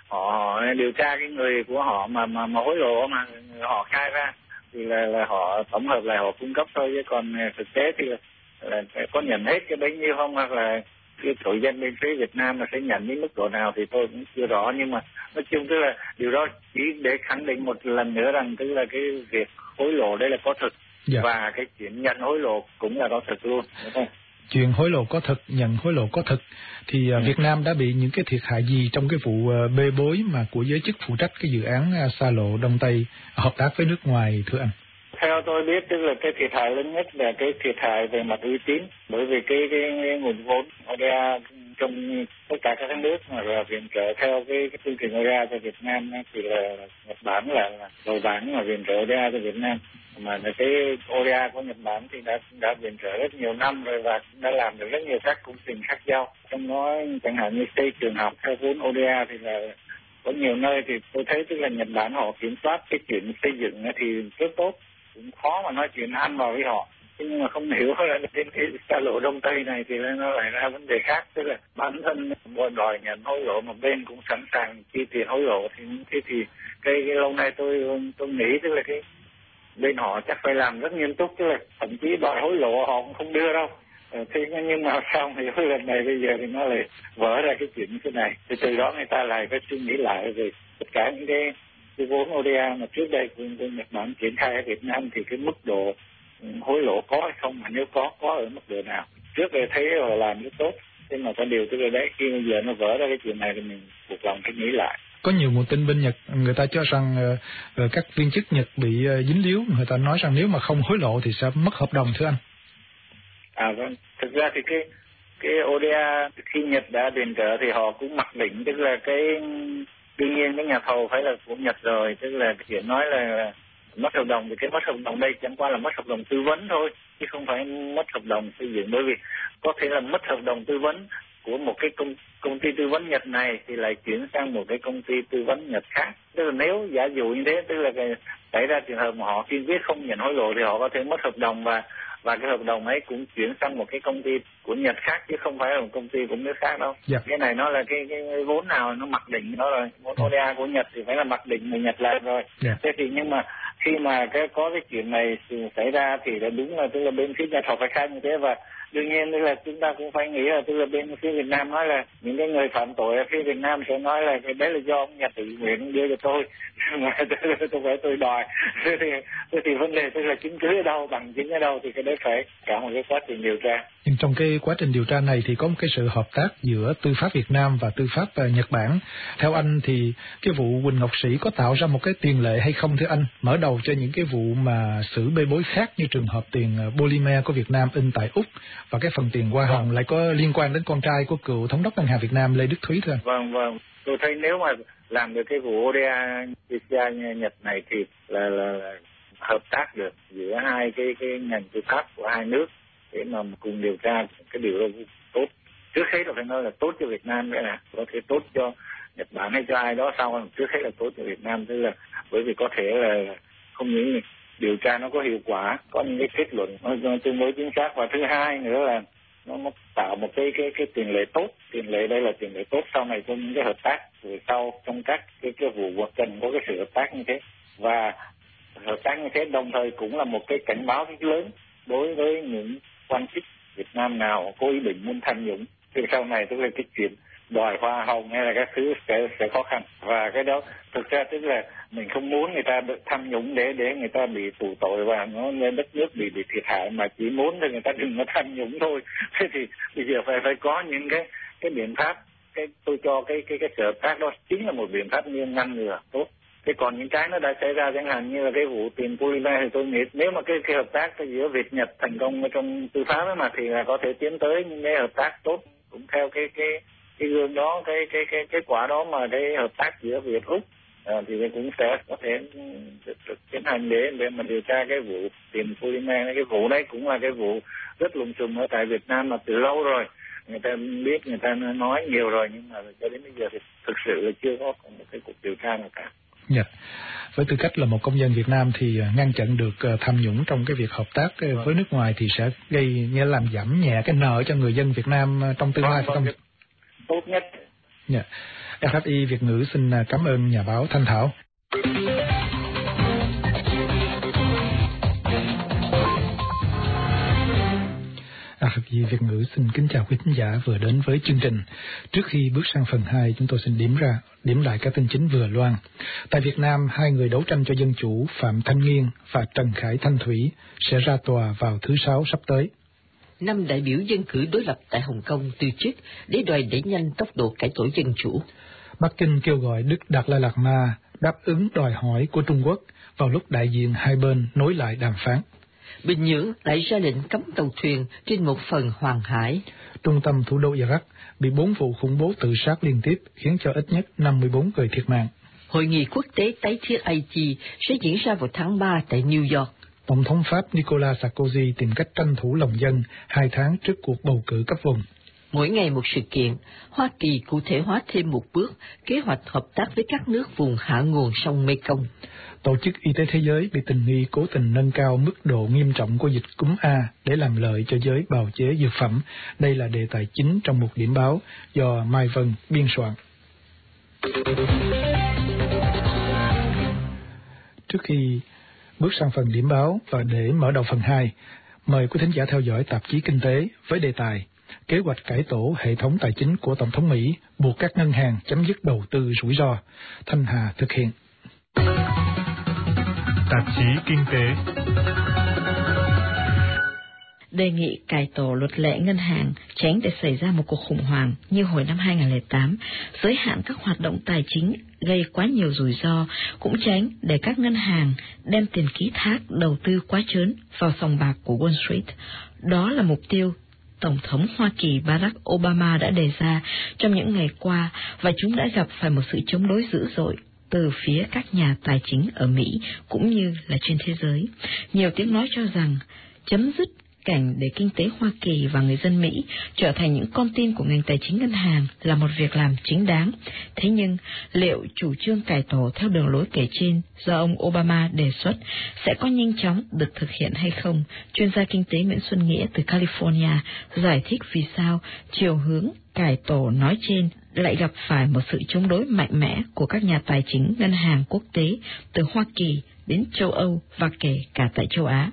họ điều tra cái người của họ mà hối lộ mà họ khai ra thì là họ tổng hợp lại họ cung cấp thôi, chứ còn thực tế thì là có nhận hết cái bấy nhiêu không, hoặc là cái tội danh bên phía Việt Nam là sẽ nhận đến mức độ nào thì tôi cũng chưa rõ. Nhưng mà nói chung tức là điều đó chỉ để khẳng định một lần nữa rằng tức là cái việc hối lộ đây là có thực, và cái chuyện nhận hối lộ cũng là có thực luôn, đúng không? Chuyện hối lộ có thực, nhận hối lộ có thực, thì Việt Nam đã bị những cái thiệt hại gì trong cái vụ bê bối mà của giới chức phụ trách cái dự án xa lộ Đông Tây hợp tác với nước ngoài thưa anh? Theo tôi biết tức là cái thiệt hại lớn nhất là cái thiệt hại về mặt uy tín, bởi vì cái nguồn vốn ODA trong tất cả các nước mà là viện trợ theo cái chương trình ODA cho Việt Nam thì là Nhật Bản là đầu bảng mà viện trợ ODA cho Việt Nam, mà cái ODA của Nhật Bản thì đã viện trợ rất nhiều năm rồi và đã làm được rất nhiều các công trình khác nhau, trong đó chẳng hạn như xây trường học theo vốn ODA thì là có nhiều nơi thì tôi thấy tức là Nhật Bản họ kiểm soát cái chuyện xây dựng thì rất tốt, cũng khó mà nói chuyện ăn vào với họ. Nhưng mà không hiểu là trên cái xa lộ Đông Tây này thì nó lại ra vấn đề khác, tức là bản thân đòi nhận hối lộ mà bên cũng sẵn sàng chi tiền hối lộ, thì cái lâu nay tôi nghĩ tức là cái bên họ chắc phải làm rất nghiêm túc, tức là thậm chí đòi hối lộ họ cũng không đưa đâu. Thế nhưng mà sao thì lần này bây giờ thì nó lại vỡ ra cái chuyện như thế này, thì từ đó người ta lại phải suy nghĩ lại về tất cả những cái vốn ODA mà trước đây của Nhật Bản triển khai ở Việt Nam thì cái mức độ hối lộ có hay không, mà nếu có ở mức độ nào. Trước đây thấy họ làm rất tốt, nhưng mà có điều tức là đấy khi bây giờ nó vỡ ra cái chuyện này thì mình buộc lòng phải nghĩ lại. Có nhiều nguồn tin bên Nhật người ta cho rằng các viên chức Nhật bị dính líu, người ta nói rằng nếu mà không hối lộ thì sẽ mất hợp đồng thưa anh. Vâng, thực ra thì cái ODA khi Nhật đã viện trợ thì họ cũng mặc định, tức là cái đương nhiên cái nhà thầu phải là của Nhật rồi, tức là chuyện nói là mất hợp đồng thì cái mất hợp đồng đây chẳng qua là mất hợp đồng tư vấn thôi, chứ không phải mất hợp đồng xây dựng, bởi vì có thể là mất hợp đồng tư vấn của một cái công ty tư vấn Nhật này thì lại chuyển sang một cái công ty tư vấn Nhật khác. Tức là nếu giả dụ như thế, tức là xảy ra trường hợp mà họ kiên quyết không nhận hối lộ thì họ có thể mất hợp đồng và cái hợp đồng ấy cũng chuyển sang một cái công ty của Nhật khác chứ không phải là một công ty của nước khác đâu. Cái này nó là cái vốn nào nó mặc định đó rồi, vốn ODA của Nhật thì phải là mặc định người Nhật làm rồi. Thế thì nhưng mà khi mà có cái chuyện này xảy ra thì là đúng là tức là bên phía nhà thầu phải khai như thế, và đương nhiên tức là chúng ta cũng phải nghĩ là tức là bên phía Việt Nam nói là những cái người phạm tội ở phía Việt Nam sẽ nói là cái đấy là do ông nhà tự nguyện đưa cho tôi mà tôi phải tôi đòi. Thì vấn đề tức là chứng cứ ở đâu, bằng chứng ở đâu, thì cái đấy phải cả một cái quá trình điều tra. Nhưng trong cái quá trình điều tra này thì có một cái sự hợp tác giữa tư pháp Việt Nam và tư pháp Nhật Bản. Theo anh thì cái vụ Huỳnh Ngọc Sĩ có tạo ra một cái tiền lệ hay không thưa anh, mở đầu cho những cái vụ mà xử bê bối khác như trường hợp tiền polymer của Việt Nam in tại Úc, và cái phần tiền hoa hồng lại có liên quan đến con trai của cựu thống đốc ngân hàng Việt Nam Lê Đức Thúy thưa anh? Vâng, tôi thấy nếu mà làm được cái vụ ODA PCI Nhật này thì là hợp tác được giữa hai cái ngành tư pháp của hai nước để mà cùng điều tra, cái điều đó tốt. Trước hết là phải nói là tốt cho Việt Nam, đấy là có thể tốt cho Nhật Bản hay cho ai đó sau, trước hết là tốt cho Việt Nam, tức là bởi vì có thể là không những điều tra nó có hiệu quả, có những cái kết luận nó tương đối chính xác, và thứ hai nữa là nó tạo một cái tiền lệ tốt. Tiền lệ đây là tiền lệ tốt sau này cho những cái hợp tác về sau trong các cái vụ việc cần có cái sự hợp tác như thế, và hợp tác như thế đồng thời cũng là một cái cảnh báo rất lớn đối với những quan chức Việt Nam nào có ý định muốn tham nhũng, thì sau này tức là cái chuyện đòi hoa hồng hay là các thứ sẽ khó khăn. Và cái đó thực ra tức là mình không muốn người ta tham nhũng để người ta bị tù tội và nó lên đất nước bị thiệt hại, mà chỉ muốn thì người ta đừng có tham nhũng thôi. Thế thì bây giờ phải có những cái biện pháp. Tôi cho cái sự hợp tác đó chính là một biện pháp ngăn ngừa tốt. Thế còn những cái nó đã xảy ra chẳng hạn như là cái vụ tiền polymer thì tôi nghĩ nếu mà cái hợp tác giữa Việt Nhật thành công trong tư pháp mà thì là có thể tiến tới những cái hợp tác tốt cũng theo cái gương đó, cái kết quả đó, mà cái hợp tác giữa Việt Úc thì cũng sẽ có thể tiến hành để mà điều tra cái vụ tiền polymer. Cái vụ đấy cũng là cái vụ rất lùng xùm ở tại Việt Nam mà từ lâu rồi, người ta biết, người ta nói nhiều rồi, nhưng mà cho đến bây giờ thì thực sự là chưa có một cái cuộc điều tra nào cả. Dạ. Với tư cách là một công dân Việt Nam thì ngăn chặn được tham nhũng trong cái việc hợp tác với nước ngoài thì sẽ làm giảm nhẹ cái nợ cho người dân Việt Nam trong tương lai, phải không? Tốt nhất. Dạ. RFI Việt ngữ xin cảm ơn nhà báo Thanh Thảo. RFI Việt ngữ xin kính chào quý khán giả vừa đến với chương trình. Trước khi bước sang phần 2, chúng tôi xin điểm lại các tin chính vừa loan. Tại Việt Nam, 2 người đấu tranh cho dân chủ Phạm Thanh Nghiên và Trần Khải Thanh Thủy sẽ ra tòa vào thứ Sáu sắp tới. 5 đại biểu dân cử đối lập tại Hồng Kông từ chức để đòi đẩy nhanh tốc độ cải tổ dân chủ. Bắc Kinh kêu gọi Đức Đạt Lai Lạt Ma đáp ứng đòi hỏi của Trung Quốc vào lúc đại diện hai bên nối lại đàm phán. Bình Nhưỡng lại ra lệnh cấm tàu thuyền trên một phần Hoàng Hải. Trung tâm thủ đô Iraq bị 4 vụ khủng bố tự sát liên tiếp khiến cho ít nhất 54 người thiệt mạng. Hội nghị quốc tế tái thiết Haiti sẽ diễn ra vào tháng 3 tại New York. Tổng thống Pháp Nicolas Sarkozy tìm cách tranh thủ lòng dân 2 tháng trước cuộc bầu cử cấp vùng. Mỗi ngày một sự kiện, Hoa Kỳ cụ thể hóa thêm một bước kế hoạch hợp tác với các nước vùng hạ nguồn sông Mekong. Tổ chức Y tế Thế giới bị tình nghi cố tình nâng cao mức độ nghiêm trọng của dịch cúm A để làm lợi cho giới bào chế dược phẩm. Đây là đề tài chính trong một điểm báo do Mai Vân biên soạn. Trước khi bước sang phần điểm báo và để mở đầu phần 2, mời quý thính giả theo dõi tạp chí Kinh tế với đề tài Kế hoạch cải tổ hệ thống tài chính của Tổng thống Mỹ buộc các ngân hàng chấm dứt đầu tư rủi ro. Thanh Hà thực hiện. Tạp chí Kinh tế đề nghị cải tổ luật lệ ngân hàng tránh để xảy ra một cuộc khủng hoảng như hồi năm 2008, giới hạn các hoạt động tài chính gây quá nhiều rủi ro, cũng tránh để các ngân hàng đem tiền ký thác đầu tư quá trớn vào sòng bạc của Wall Street. Đó là mục tiêu Tổng thống Hoa Kỳ Barack Obama đã đề ra trong những ngày qua, và chúng đã gặp phải một sự chống đối dữ dội từ phía các nhà tài chính ở Mỹ cũng như là trên thế giới. Nhiều tiếng nói cho rằng chấm dứt cảnh để kinh tế Hoa Kỳ và người dân Mỹ trở thành những con tin của ngành tài chính ngân hàng là một việc làm chính đáng. Thế nhưng, liệu chủ trương cải tổ theo đường lối kể trên do ông Obama đề xuất sẽ có nhanh chóng được thực hiện hay không? Chuyên gia kinh tế Nguyễn Xuân Nghĩa từ California giải thích vì sao chiều hướng cải tổ nói trên lại gặp phải một sự chống đối mạnh mẽ của các nhà tài chính ngân hàng quốc tế từ Hoa Kỳ, đến châu Âu và kể cả tại châu Á.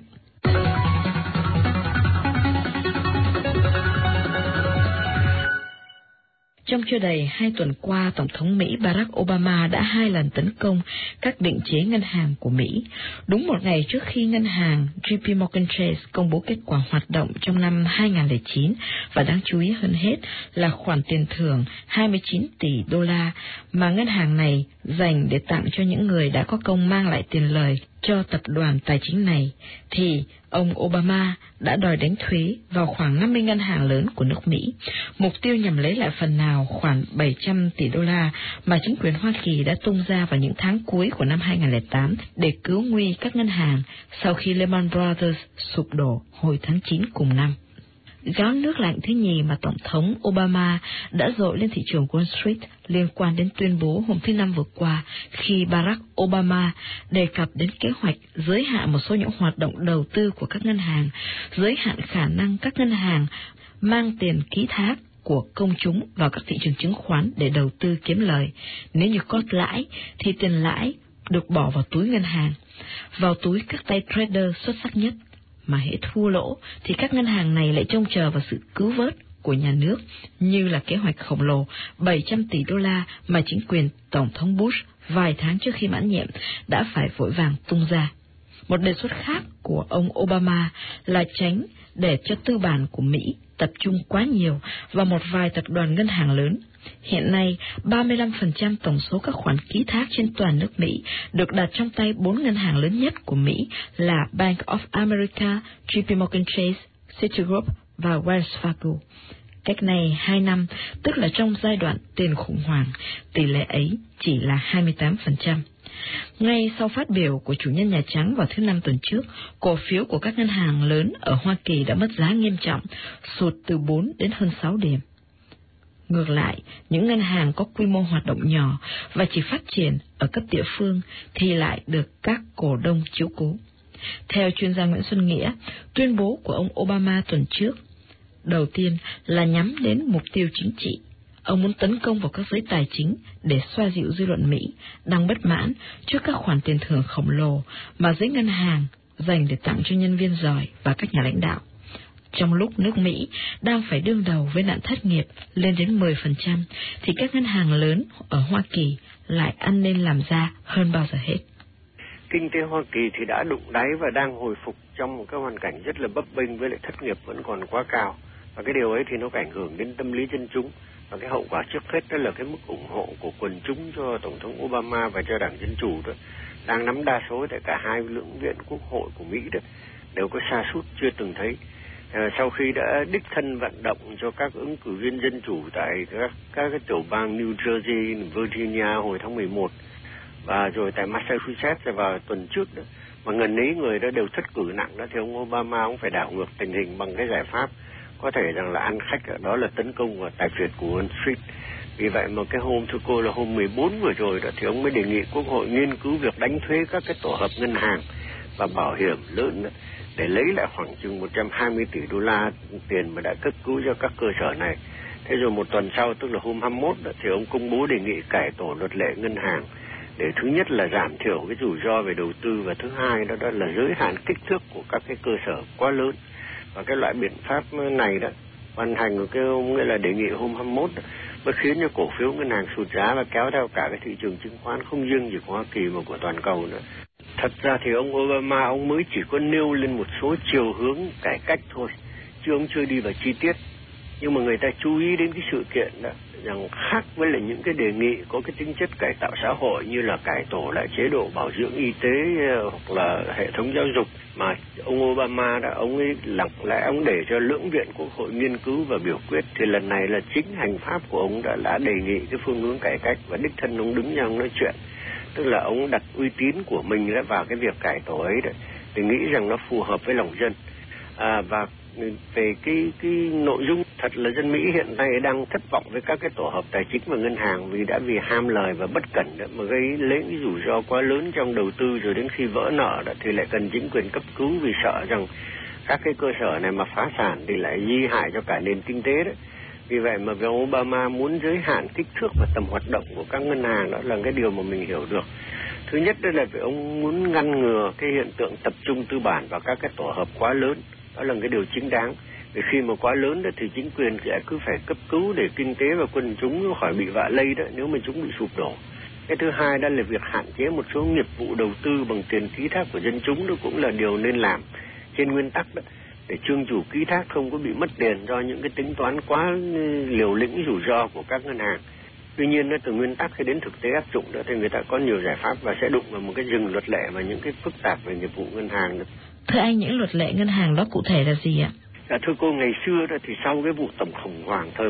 Trong chưa đầy 2 tuần qua, Tổng thống Mỹ Barack Obama đã 2 lần tấn công các định chế ngân hàng của Mỹ, đúng một ngày trước khi ngân hàng JP Morgan Chase công bố kết quả hoạt động trong năm 2009, và đáng chú ý hơn hết là khoản tiền thưởng 29 tỷ đô la mà ngân hàng này dành để tặng cho những người đã có công mang lại tiền lời cho tập đoàn tài chính này, thì ông Obama đã đòi đánh thuế vào khoảng 50 ngân hàng lớn của nước Mỹ, mục tiêu nhằm lấy lại phần nào khoản 700 tỷ đô la mà chính quyền Hoa Kỳ đã tung ra vào những tháng cuối của năm 2008 để cứu nguy các ngân hàng sau khi Lehman Brothers sụp đổ hồi tháng 9 cùng năm. Gáo nước lạnh thứ nhì mà Tổng thống Obama đã dội lên thị trường Wall Street liên quan đến tuyên bố hôm thứ Năm vừa qua khi Barack Obama đề cập đến kế hoạch giới hạn một số những hoạt động đầu tư của các ngân hàng, giới hạn khả năng các ngân hàng mang tiền ký thác của công chúng vào các thị trường chứng khoán để đầu tư kiếm lời. Nếu như có lãi thì tiền lãi được bỏ vào túi ngân hàng, vào túi các tay trader xuất sắc nhất. Mà hễ thua lỗ thì các ngân hàng này lại trông chờ vào sự cứu vớt của nhà nước, như là kế hoạch khổng lồ 700 tỷ đô la mà chính quyền Tổng thống Bush vài tháng trước khi mãn nhiệm đã phải vội vàng tung ra. Một đề xuất khác của ông Obama là tránh để cho tư bản của Mỹ tập trung quá nhiều vào một vài tập đoàn ngân hàng lớn. Hiện nay, 35% tổng số các khoản ký thác trên toàn nước Mỹ được đặt trong tay 4 ngân hàng lớn nhất của Mỹ là Bank of America, JP Morgan Chase, Citigroup và Wells Fargo. Cách này 2 năm, tức là trong giai đoạn tiền khủng hoảng, tỷ lệ ấy chỉ là 28%. Ngay sau phát biểu của chủ nhân Nhà Trắng vào thứ Năm tuần trước, cổ phiếu của các ngân hàng lớn ở Hoa Kỳ đã mất giá nghiêm trọng, sụt từ 4 đến hơn 6 điểm. Ngược lại, những ngân hàng có quy mô hoạt động nhỏ và chỉ phát triển ở cấp địa phương thì lại được các cổ đông chiếu cố. Theo chuyên gia Nguyễn Xuân Nghĩa, tuyên bố của ông Obama tuần trước đầu tiên là nhắm đến mục tiêu chính trị. Ông muốn tấn công vào các giới tài chính để xoa dịu dư luận Mỹ đang bất mãn trước các khoản tiền thưởng khổng lồ mà giới ngân hàng dành để tặng cho nhân viên giỏi và các nhà lãnh đạo. Trong lúc nước Mỹ đang phải đương đầu với nạn thất nghiệp lên đến 10%, thì các ngân hàng lớn ở Hoa Kỳ lại ăn nên làm ra hơn bao giờ hết. Kinh tế Hoa Kỳ thì đã đụng đáy và đang hồi phục trong một cái hoàn cảnh rất là bấp bênh, với lại thất nghiệp vẫn còn quá cao. Và cái điều ấy thì nó ảnh hưởng đến tâm lý dân chúng. Và cái hậu quả trước hết đó là cái mức ủng hộ của quần chúng cho Tổng thống Obama và cho Đảng Dân Chủ đó, đang nắm đa số tại cả hai lưỡng viện quốc hội của Mỹ đó, đều có sa sút chưa từng thấy. Sau khi đã đích thân vận động cho các ứng cử viên Dân Chủ tại các cái tiểu bang New Jersey, Virginia hồi tháng 11 và rồi tại Massachusetts vào tuần trước đó, mà ngần ấy người đó đều thất cử nặng đó, thì ông Obama cũng phải đảo ngược tình hình bằng cái giải pháp có thể rằng là ăn khách, đó là tấn công vào tài phiệt của Wall Street. Vì vậy mà cái hôm thưa cô là hôm 14 vừa rồi đó, thì ông mới đề nghị Quốc hội nghiên cứu việc đánh thuế các cái tổ hợp ngân hàng và bảo hiểm lớn đó, để lấy lại khoảng chừng 120 tỷ đô la tiền mà đã cấp cứu cho các cơ sở này. Thế rồi một tuần sau, tức là hôm 21 đó, thì ông công bố đề nghị cải tổ luật lệ ngân hàng để thứ nhất là giảm thiểu cái rủi ro về đầu tư, và thứ hai đó là giới hạn kích thước của các cái cơ sở quá lớn. Và cái loại biện pháp này đó ban hành của cái nghĩa là đề nghị hôm 21 đó, mới khiến cho cổ phiếu ngân hàng sụt giá và kéo theo cả cái thị trường chứng khoán không riêng chỉ của Hoa Kỳ mà của toàn cầu nữa. Thật ra thì ông Obama ông mới chỉ có nêu lên một số chiều hướng cải cách thôi, chứ ông chưa đi vào chi tiết. Nhưng mà người ta chú ý đến cái sự kiện đó, rằng khác với lại những cái đề nghị có cái tính chất cải tạo xã hội như là cải tổ lại chế độ bảo dưỡng y tế hoặc là hệ thống giáo dục, mà ông Obama đã ông ấy lặng lẽ ông để cho lưỡng viện quốc hội nghiên cứu và biểu quyết, thì lần này là chính hành pháp của ông đã đề nghị cái phương hướng cải cách và đích thân ông đứng ra ông nói chuyện, tức là ông đặt uy tín của mình đã vào cái việc cải tổ ấy đấy, thì nghĩ rằng nó phù hợp với lòng dân. Và về cái nội dung, thật là dân Mỹ hiện nay đang thất vọng với các cái tổ hợp tài chính và ngân hàng vì ham lời và bất cẩn đó, mà gây lấy cái rủi ro quá lớn trong đầu tư, rồi đến khi vỡ nợ đó thì lại cần chính quyền cấp cứu vì sợ rằng các cái cơ sở này mà phá sản thì lại di hại cho cả nền kinh tế đó. Vì vậy mà việc Obama muốn giới hạn kích thước và tầm hoạt động của các ngân hàng đó là cái điều mà mình hiểu được. Thứ nhất đó là ông muốn ngăn ngừa cái hiện tượng tập trung tư bản vào các cái tổ hợp quá lớn, đó là cái điều chính đáng. Vì khi mà quá lớn đó thì chính quyền sẽ cứ phải cấp cứu để kinh tế và quần chúng khỏi bị vạ lây đó, nếu mà chúng bị sụp đổ. Cái thứ hai đó là việc hạn chế một số nghiệp vụ đầu tư bằng tiền ký thác của dân chúng, đó cũng là điều nên làm trên nguyên tắc đó, để trương chủ ký thác không có bị mất tiền do những cái tính toán quá liều lĩnh rủi ro của các ngân hàng. Tuy nhiên đó, từ nguyên tắc khi đến thực tế áp dụng đó thì người ta có nhiều giải pháp và sẽ đụng vào một cái rừng luật lệ và những cái phức tạp về nghiệp vụ ngân hàng đó. Thưa anh, những luật lệ ngân hàng đó cụ thể là gì ạ? Dạ, thưa cô, ngày xưa đó thì sau cái vụ tổng khủng hoảng thời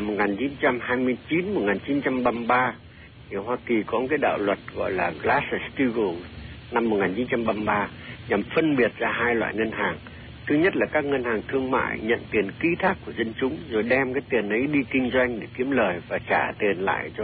1929-1933 thì Hoa Kỳ có cái đạo luật gọi là Glass-Steagall năm 1933 nhằm phân biệt ra hai loại ngân hàng. Thứ nhất là các ngân hàng thương mại nhận tiền ký thác của dân chúng rồi đem cái tiền ấy đi kinh doanh để kiếm lời và trả tiền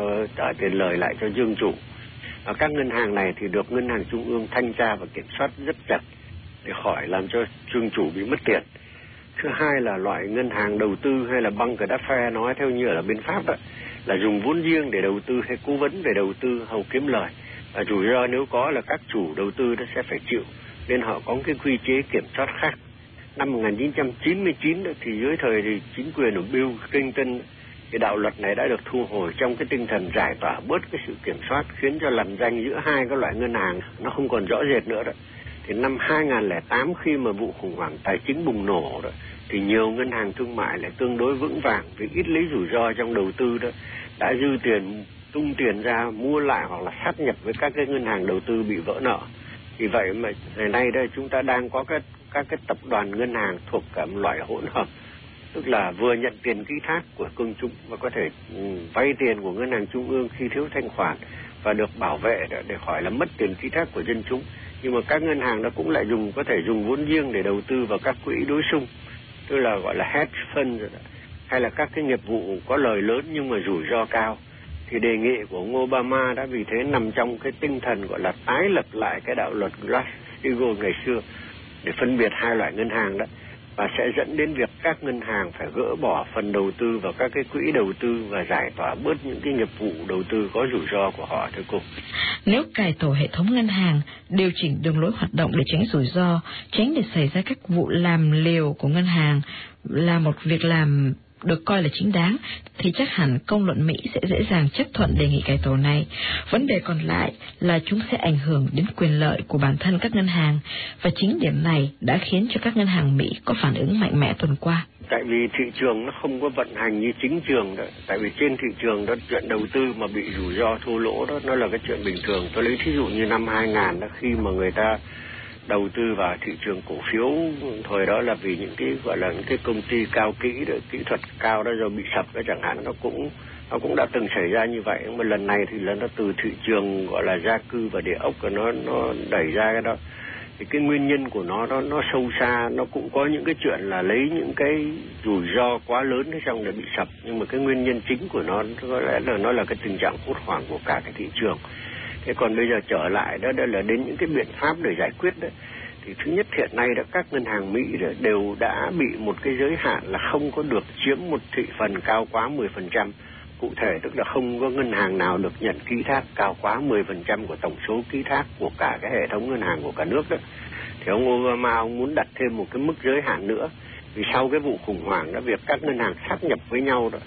lời lại cho dương chủ. Và các ngân hàng này thì được ngân hàng trung ương thanh tra và kiểm soát rất chặt để khỏi làm cho dương chủ bị mất tiền. Thứ hai là loại ngân hàng đầu tư hay là banque d'affaires, nói theo như ở bên Pháp đó, là dùng vốn riêng để đầu tư hay cố vấn về đầu tư hầu kiếm lời. Và rủi ro nếu có là các chủ đầu tư đó sẽ phải chịu, nên họ có cái quy chế kiểm soát khác. Năm 1999 đó, thì dưới thời thì chính quyền của Bill Clinton thì đạo luật này đã được thu hồi trong cái tinh thần giải tỏa bớt cái sự kiểm soát, khiến cho lằn ranh giữa hai cái loại ngân hàng nó không còn rõ rệt nữa đó. Thì năm 2008 khi mà vụ khủng hoảng tài chính bùng nổ đó, thì nhiều ngân hàng thương mại lại tương đối vững vàng vì ít lấy rủi ro trong đầu tư đó, đã dư tiền tung tiền ra mua lại hoặc là sát nhập với các cái ngân hàng đầu tư bị vỡ nợ. Vì vậy mà ngày nay đây chúng ta đang có các cái tập đoàn ngân hàng thuộc cả một loại hỗn hợp, tức là vừa nhận tiền ký thác của công chúng và có thể vay tiền của ngân hàng trung ương khi thiếu thanh khoản và được bảo vệ để khỏi là mất tiền ký thác của dân chúng. Nhưng mà các ngân hàng nó cũng lại có thể dùng vốn riêng để đầu tư vào các quỹ đối xung, tức là gọi là hedge fund, hay là các cái nghiệp vụ có lời lớn nhưng mà rủi ro cao. Thì đề nghị của ông Obama đã vì thế nằm trong cái tinh thần gọi là tái lập lại cái đạo luật Glass-Steagall ngày xưa để phân biệt hai loại ngân hàng đó, và sẽ dẫn đến việc các ngân hàng phải gỡ bỏ phần đầu tư vào các cái quỹ đầu tư và giải tỏa bớt những cái nghiệp vụ đầu tư có rủi ro của họ, thưa cô. Nếu cải tổ hệ thống ngân hàng, điều chỉnh đường lối hoạt động để tránh rủi ro, tránh để xảy ra các vụ làm liều của ngân hàng là một việc làm được coi là chính đáng, thì chắc hẳn công luận Mỹ sẽ dễ dàng chấp thuận đề nghị cải tổ này. Vấn đề còn lại là chúng sẽ ảnh hưởng đến quyền lợi của bản thân các ngân hàng, và chính điểm này đã khiến cho các ngân hàng Mỹ có phản ứng mạnh mẽ tuần qua. Tại vì thị trường nó không có vận hành như chính trường đó. Tại vì trên thị trường đó, chuyện đầu tư mà bị rủi ro thua lỗ đó, nó là cái chuyện bình thường. Tôi lấy thí dụ như năm 2000 đó, khi mà người ta đầu tư vào thị trường cổ phiếu, thời đó là vì những cái gọi là những cái công ty cao kỹ đó, kỹ thuật cao đó rồi bị sập đó chẳng hạn, nó cũng đã từng xảy ra như vậy. Nhưng mà lần này thì là nó từ thị trường gọi là gia cư và địa ốc, nó đẩy ra cái đó. Thì cái nguyên nhân của nó sâu xa, nó cũng có những cái chuyện là lấy những cái rủi ro quá lớn để xong để bị sập, nhưng mà cái nguyên nhân chính của nó có lẽ là nó là cái tình trạng hốt hoảng của cả cái thị trường. Thế còn bây giờ trở lại đó là đến những cái biện pháp để giải quyết đó, thì thứ nhất hiện nay đó các ngân hàng Mỹ đó đều đã bị một cái giới hạn là không có được chiếm một thị phần cao quá 10%. Cụ thể tức là không có ngân hàng nào được nhận ký thác cao quá 10% của tổng số ký thác của cả cái hệ thống ngân hàng của cả nước đó. Thì ông Obama ông muốn đặt thêm một cái mức giới hạn nữa, vì sau cái vụ khủng hoảng đó, việc các ngân hàng sát nhập với nhau đó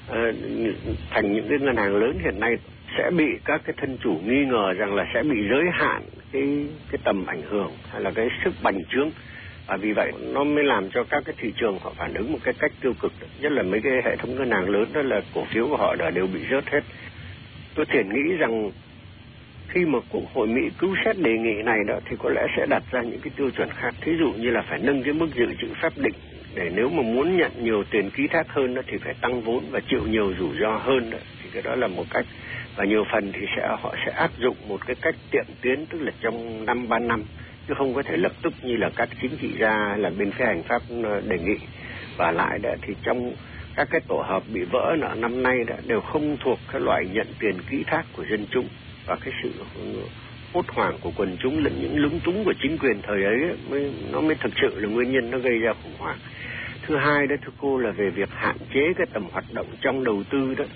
thành những cái ngân hàng lớn hiện nay sẽ bị các cái thân chủ nghi ngờ rằng là sẽ bị giới hạn cái tầm ảnh hưởng hay là cái sức bành trướng, và vì vậy nó mới làm cho các cái thị trường họ phản ứng một cái cách tiêu cực, nhất là mấy cái hệ thống ngân hàng lớn đó là cổ phiếu của họ đều bị rớt hết. Tôi thiển nghĩ rằng khi mà Quốc hội Mỹ cứu xét đề nghị này đó thì có lẽ sẽ đặt ra những cái tiêu chuẩn khác, thí dụ như là phải nâng cái mức dự trữ pháp định, để nếu mà muốn nhận nhiều tiền ký thác hơn đó thì phải tăng vốn và chịu nhiều rủi ro hơn đó. Thì cái đó là một cách, và nhiều phần thì họ sẽ áp dụng một cái cách tiệm tiến, tức là trong 5-3 năm, chứ không có thể lập tức như là các chính trị gia hay là bên phía hành pháp đề nghị. Và lại đó thì trong các cái tổ hợp bị vỡ nợ năm nay đó đều không thuộc cái loại nhận tiền ký thác của dân chúng, và cái sự hốt hoảng của quần chúng lẫn những lúng túng của chính quyền thời ấy nó mới thực sự là nguyên nhân nó gây ra khủng hoảng. Thứ hai đó thưa cô là về việc hạn chế cái tầm hoạt động trong đầu tư đó,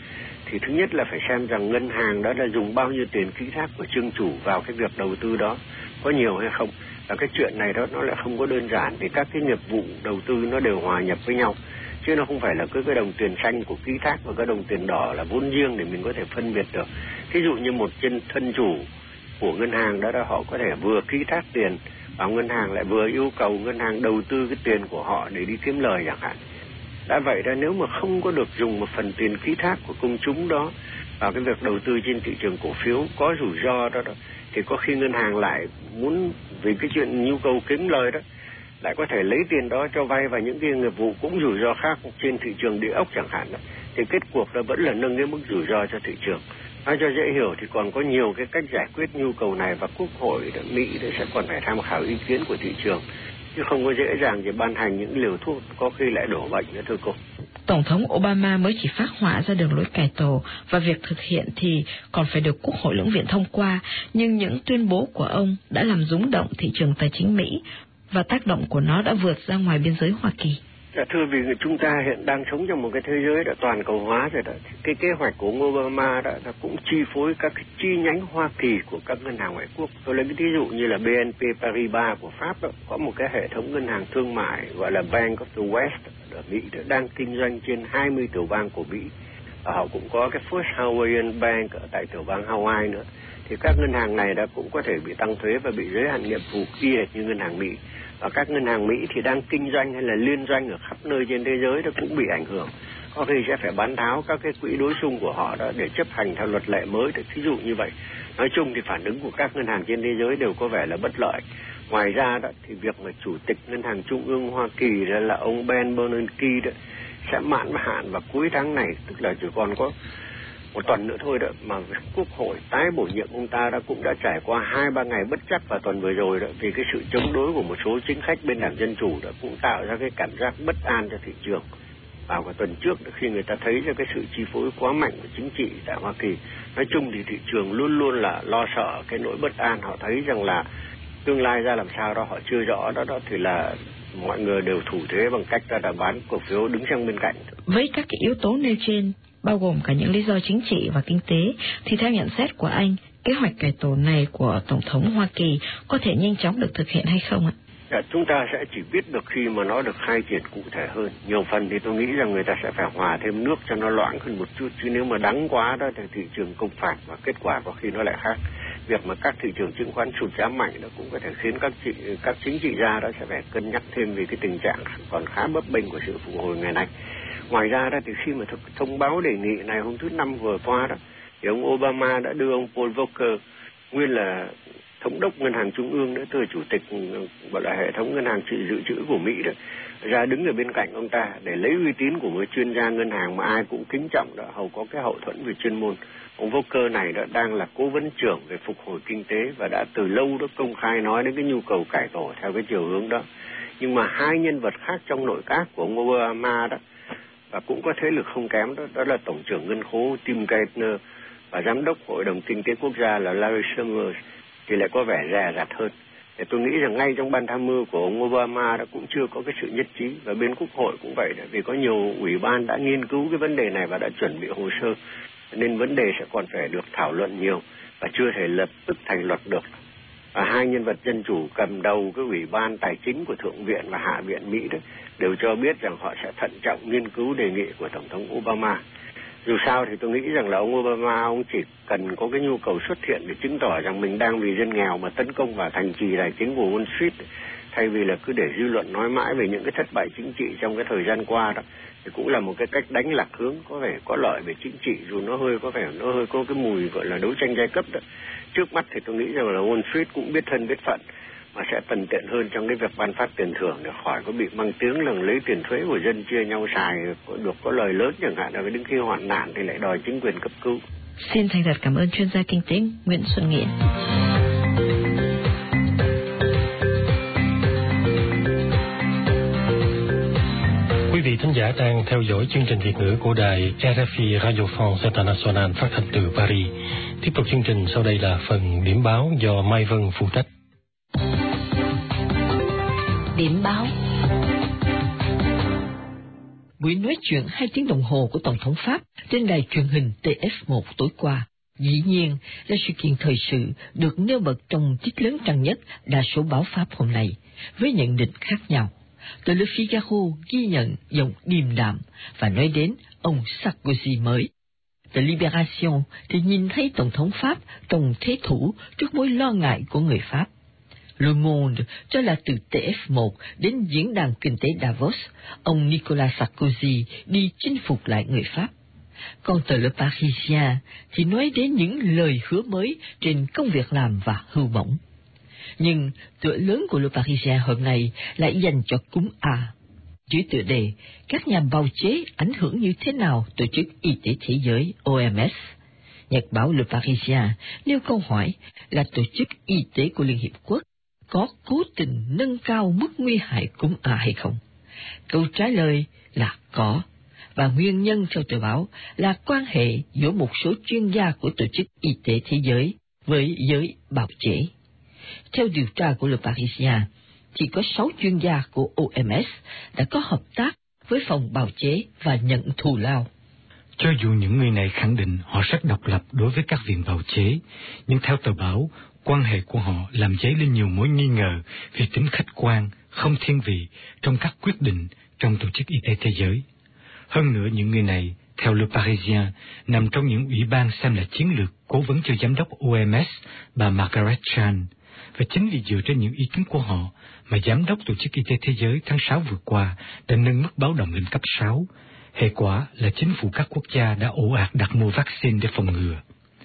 thì thứ nhất là phải xem rằng ngân hàng đó là dùng bao nhiêu tiền ký thác của chương chủ vào cái việc đầu tư đó, có nhiều hay không. Và cái chuyện này đó nó lại không có đơn giản, thì các cái nghiệp vụ đầu tư nó đều hòa nhập với nhau, chứ nó không phải là cứ cái đồng tiền xanh của ký thác và cái đồng tiền đỏ là vốn riêng để mình có thể phân biệt được. Ví dụ như một trên thân chủ của ngân hàng đó là họ có thể vừa ký thác tiền vào ngân hàng lại vừa yêu cầu ngân hàng đầu tư cái tiền của họ để đi kiếm lời chẳng hạn. Đã vậy đó, nếu mà không có được dùng một phần tiền ký thác của công chúng đó vào cái việc đầu tư trên thị trường cổ phiếu có rủi ro đó, thì có khi ngân hàng lại muốn vì cái chuyện nhu cầu kiếm lời đó lại có thể lấy tiền đó cho vay vào những cái nghiệp vụ cũng rủi ro khác trên thị trường địa ốc chẳng hạn đó. Thì kết cuộc là vẫn là nâng cái mức rủi ro cho thị trường. Nói cho dễ hiểu thì còn có nhiều cái cách giải quyết nhu cầu này, và Quốc hội Mỹ sẽ còn phải tham khảo ý kiến của thị trường, chứ không có dễ dàng để ban hành những liều thuốc có khi lại đổ bệnh nữa thưa cô. Tổng thống Obama mới chỉ phác họa ra đường lối cải tổ, và việc thực hiện thì còn phải được Quốc hội lưỡng viện thông qua, nhưng những tuyên bố của ông đã làm rúng động thị trường tài chính Mỹ, và tác động của nó đã vượt ra ngoài biên giới Hoa Kỳ. Dạ thưa, vì chúng ta hiện đang sống trong một cái thế giới đã toàn cầu hóa rồi đó. Cái kế hoạch của ông Obama đã cũng chi phối các cái chi nhánh Hoa Kỳ của các ngân hàng ngoại quốc. Tôi lấy cái ví dụ như là BNP Paribas của Pháp đó, có một cái hệ thống ngân hàng thương mại gọi là Bank of the West ở Mỹ đó, đang kinh doanh trên 20 tiểu bang của Mỹ. Và họ cũng có cái First Hawaiian Bank ở tại tiểu bang Hawaii nữa. Thì các ngân hàng này đã cũng có thể bị tăng thuế và bị giới hạn nhiệm vụ y hệt như ngân hàng Mỹ. Và các ngân hàng Mỹ thì đang kinh doanh hay là liên doanh ở khắp nơi trên thế giới đó cũng bị ảnh hưởng. Có khi sẽ phải bán tháo các cái quỹ đối xung của họ đó để chấp hành theo luật lệ mới. Ví dụ như vậy. Nói chung thì phản ứng của các ngân hàng trên thế giới đều có vẻ là bất lợi. Ngoài ra đó thì việc mà chủ tịch ngân hàng trung ương Hoa Kỳ đó là ông Ben Bernanke đó sẽ mãn hạn vào cuối tháng này, tức là chỉ còn có một tuần nữa thôi đó, mà Quốc hội tái bổ nhiệm ông ta đã cũng đã trải qua 2-3 ngày bất trắc vào tuần vừa rồi đó, vì cái sự chống đối của một số chính khách bên đảng Dân Chủ đã cũng tạo ra cái cảm giác bất an cho thị trường. Vào cái tuần trước khi người ta thấy ra cái sự chi phối quá mạnh của chính trị tại Hoa Kỳ, nói chung thì thị trường luôn luôn là lo sợ cái nỗi bất an. Họ thấy rằng là tương lai ra làm sao đó họ chưa rõ đó thì là mọi người đều thủ thế bằng cách là bán cổ phiếu đứng sang bên cạnh. Với các cái yếu tố nêu trên, bao gồm cả những lý do chính trị và kinh tế, thì theo nhận xét của anh, kế hoạch cải tổ này của Tổng thống Hoa Kỳ có thể nhanh chóng được thực hiện hay không ạ? Dạ, chúng ta sẽ chỉ biết được khi mà nó được khai triển cụ thể hơn. Nhiều phần thì tôi nghĩ rằng người ta sẽ phải hòa thêm nước cho nó loãng hơn một chút, chứ nếu mà đắng quá đó thì thị trường công phạt và kết quả có khi nó lại khác. Việc mà các thị trường chứng khoán sụt giá mạnh đó cũng có thể khiến các chính trị gia đó sẽ phải cân nhắc thêm về cái tình trạng còn khá bấp bênh của sự phục hồi ngày nay. Ngoài ra đó thì khi mà thông báo đề nghị này hôm thứ Năm vừa qua đó, thì ông Obama đã đưa ông Paul Volcker, nguyên là thống đốc ngân hàng trung ương đó, từ chủ tịch gọi là hệ thống ngân hàng dự trữ của Mỹ đó, ra đứng ở bên cạnh ông ta để lấy uy tín của một chuyên gia ngân hàng mà ai cũng kính trọng đó, hầu có cái hậu thuẫn về chuyên môn. Ông Volcker này đã đang là cố vấn trưởng về phục hồi kinh tế và đã từ lâu đó công khai nói đến cái nhu cầu cải tổ theo cái chiều hướng đó. Nhưng mà hai nhân vật khác trong nội các của ông Obama đó và cũng có thế lực không kém đó là Tổng trưởng Ngân khố Tim Geithner và Giám đốc Hội đồng Kinh tế Quốc gia là Larry Summers thì lại có vẻ dè dặt hơn. Để tôi nghĩ rằng ngay trong ban tham mưu của ông Obama đó cũng chưa có cái sự nhất trí, và bên Quốc hội cũng vậy, vì có nhiều ủy ban đã nghiên cứu cái vấn đề này và đã chuẩn bị hồ sơ, nên vấn đề sẽ còn phải được thảo luận nhiều và chưa thể lập tức thành luật được. Và hai nhân vật dân chủ cầm đầu cái ủy ban tài chính của Thượng viện và Hạ viện Mỹ đó đều cho biết rằng họ sẽ thận trọng nghiên cứu đề nghị của Tổng thống Obama. Dù sao thì tôi nghĩ rằng là ông Obama ông chỉ cần có cái nhu cầu xuất hiện để chứng tỏ rằng mình đang vì dân nghèo mà tấn công vào thành trì tài chính của Wall Street, thay vì là cứ để dư luận nói mãi về những cái thất bại chính trị trong cái thời gian qua đó, thì cũng là một cái cách đánh lạc hướng có vẻ có lợi về chính trị, dù nó hơi có cái mùi gọi là đấu tranh giai cấp đó. Trước mắt thì tôi nghĩ rằng là Wall Street cũng biết thân biết phận mà sẽ tận tiện hơn trong cái việc ban phát tiền thưởng để khỏi có bị mang tiếng là lấy tiền thuế của dân chia nhau xài có lời lớn chẳng hạn, rồi đến khi hoạn nạn thì lại đòi chính quyền cấp cứu. Xin thành thật cảm ơn chuyên gia kinh tế Nguyễn Xuân Nghĩa. Quý vị thính giả đang theo dõi chương trình Việt ngữ của đài RFI Radio France International phát thanh từ Paris. Tiếp tục chương trình sau đây là phần điểm báo do Mai Vân phụ trách. Điểm báo. buổi nói chuyện 2 tiếng đồng hồ của Tổng thống Pháp trên đài truyền hình TF1 tối qua, dĩ nhiên là sự kiện thời sự được nêu bật trong tiết lớn trang nhất đa số báo Pháp hôm nay, với nhận định khác nhau. Tờ Le Figaro ghi nhận giọng điềm đạm và nói đến ông Sarkozy mới. Tờ Libération thì nhìn thấy Tổng thống Pháp trong thế thủ trước mối lo ngại của người Pháp. Le Monde cho là từ TF1 đến diễn đàn kinh tế Davos, ông Nicolas Sarkozy đi chinh phục lại người Pháp. Còn tờ Le Parisien thì nói đến những lời hứa mới trên công việc làm và hưu bổng. Nhưng tựa lớn của Le Parisien hôm nay lại dành cho cúm A. Dưới tựa đề, các nhà bào chế ảnh hưởng như thế nào Tổ chức Y tế Thế giới OMS? Nhật báo Le Parisien nêu câu hỏi là Tổ chức Y tế của Liên Hiệp Quốc có cố tình nâng cao mức nguy hại cúm A hay không? Câu trả lời là có, và nguyên nhân theo tờ báo là quan hệ giữa một số chuyên gia của Tổ chức Y tế Thế giới với giới bào chế. Theo điều tra của Le Parisien, chỉ có 6 chuyên gia của OMS đã có hợp tác với phòng bào chế và nhận thù lao. Cho dù những người này khẳng định họ rất độc lập đối với các viện bào chế, nhưng theo tờ báo, quan hệ của họ làm dấy lên nhiều mối nghi ngờ về tính khách quan, không thiên vị trong các quyết định trong Tổ chức Y tế Thế giới. Hơn nữa, những người này, theo Le Parisien, nằm trong những ủy ban xem là chiến lược cố vấn cho giám đốc OMS, bà Margaret Chan. Và chính vì dựa trên những ý kiến của họ mà Giám đốc Tổ chức Y tế Thế giới tháng 6 vừa qua đã nâng mức báo động lên cấp 6. Hệ quả là chính phủ các quốc gia đã ồ ạt đặt mua vaccine để phòng ngừa.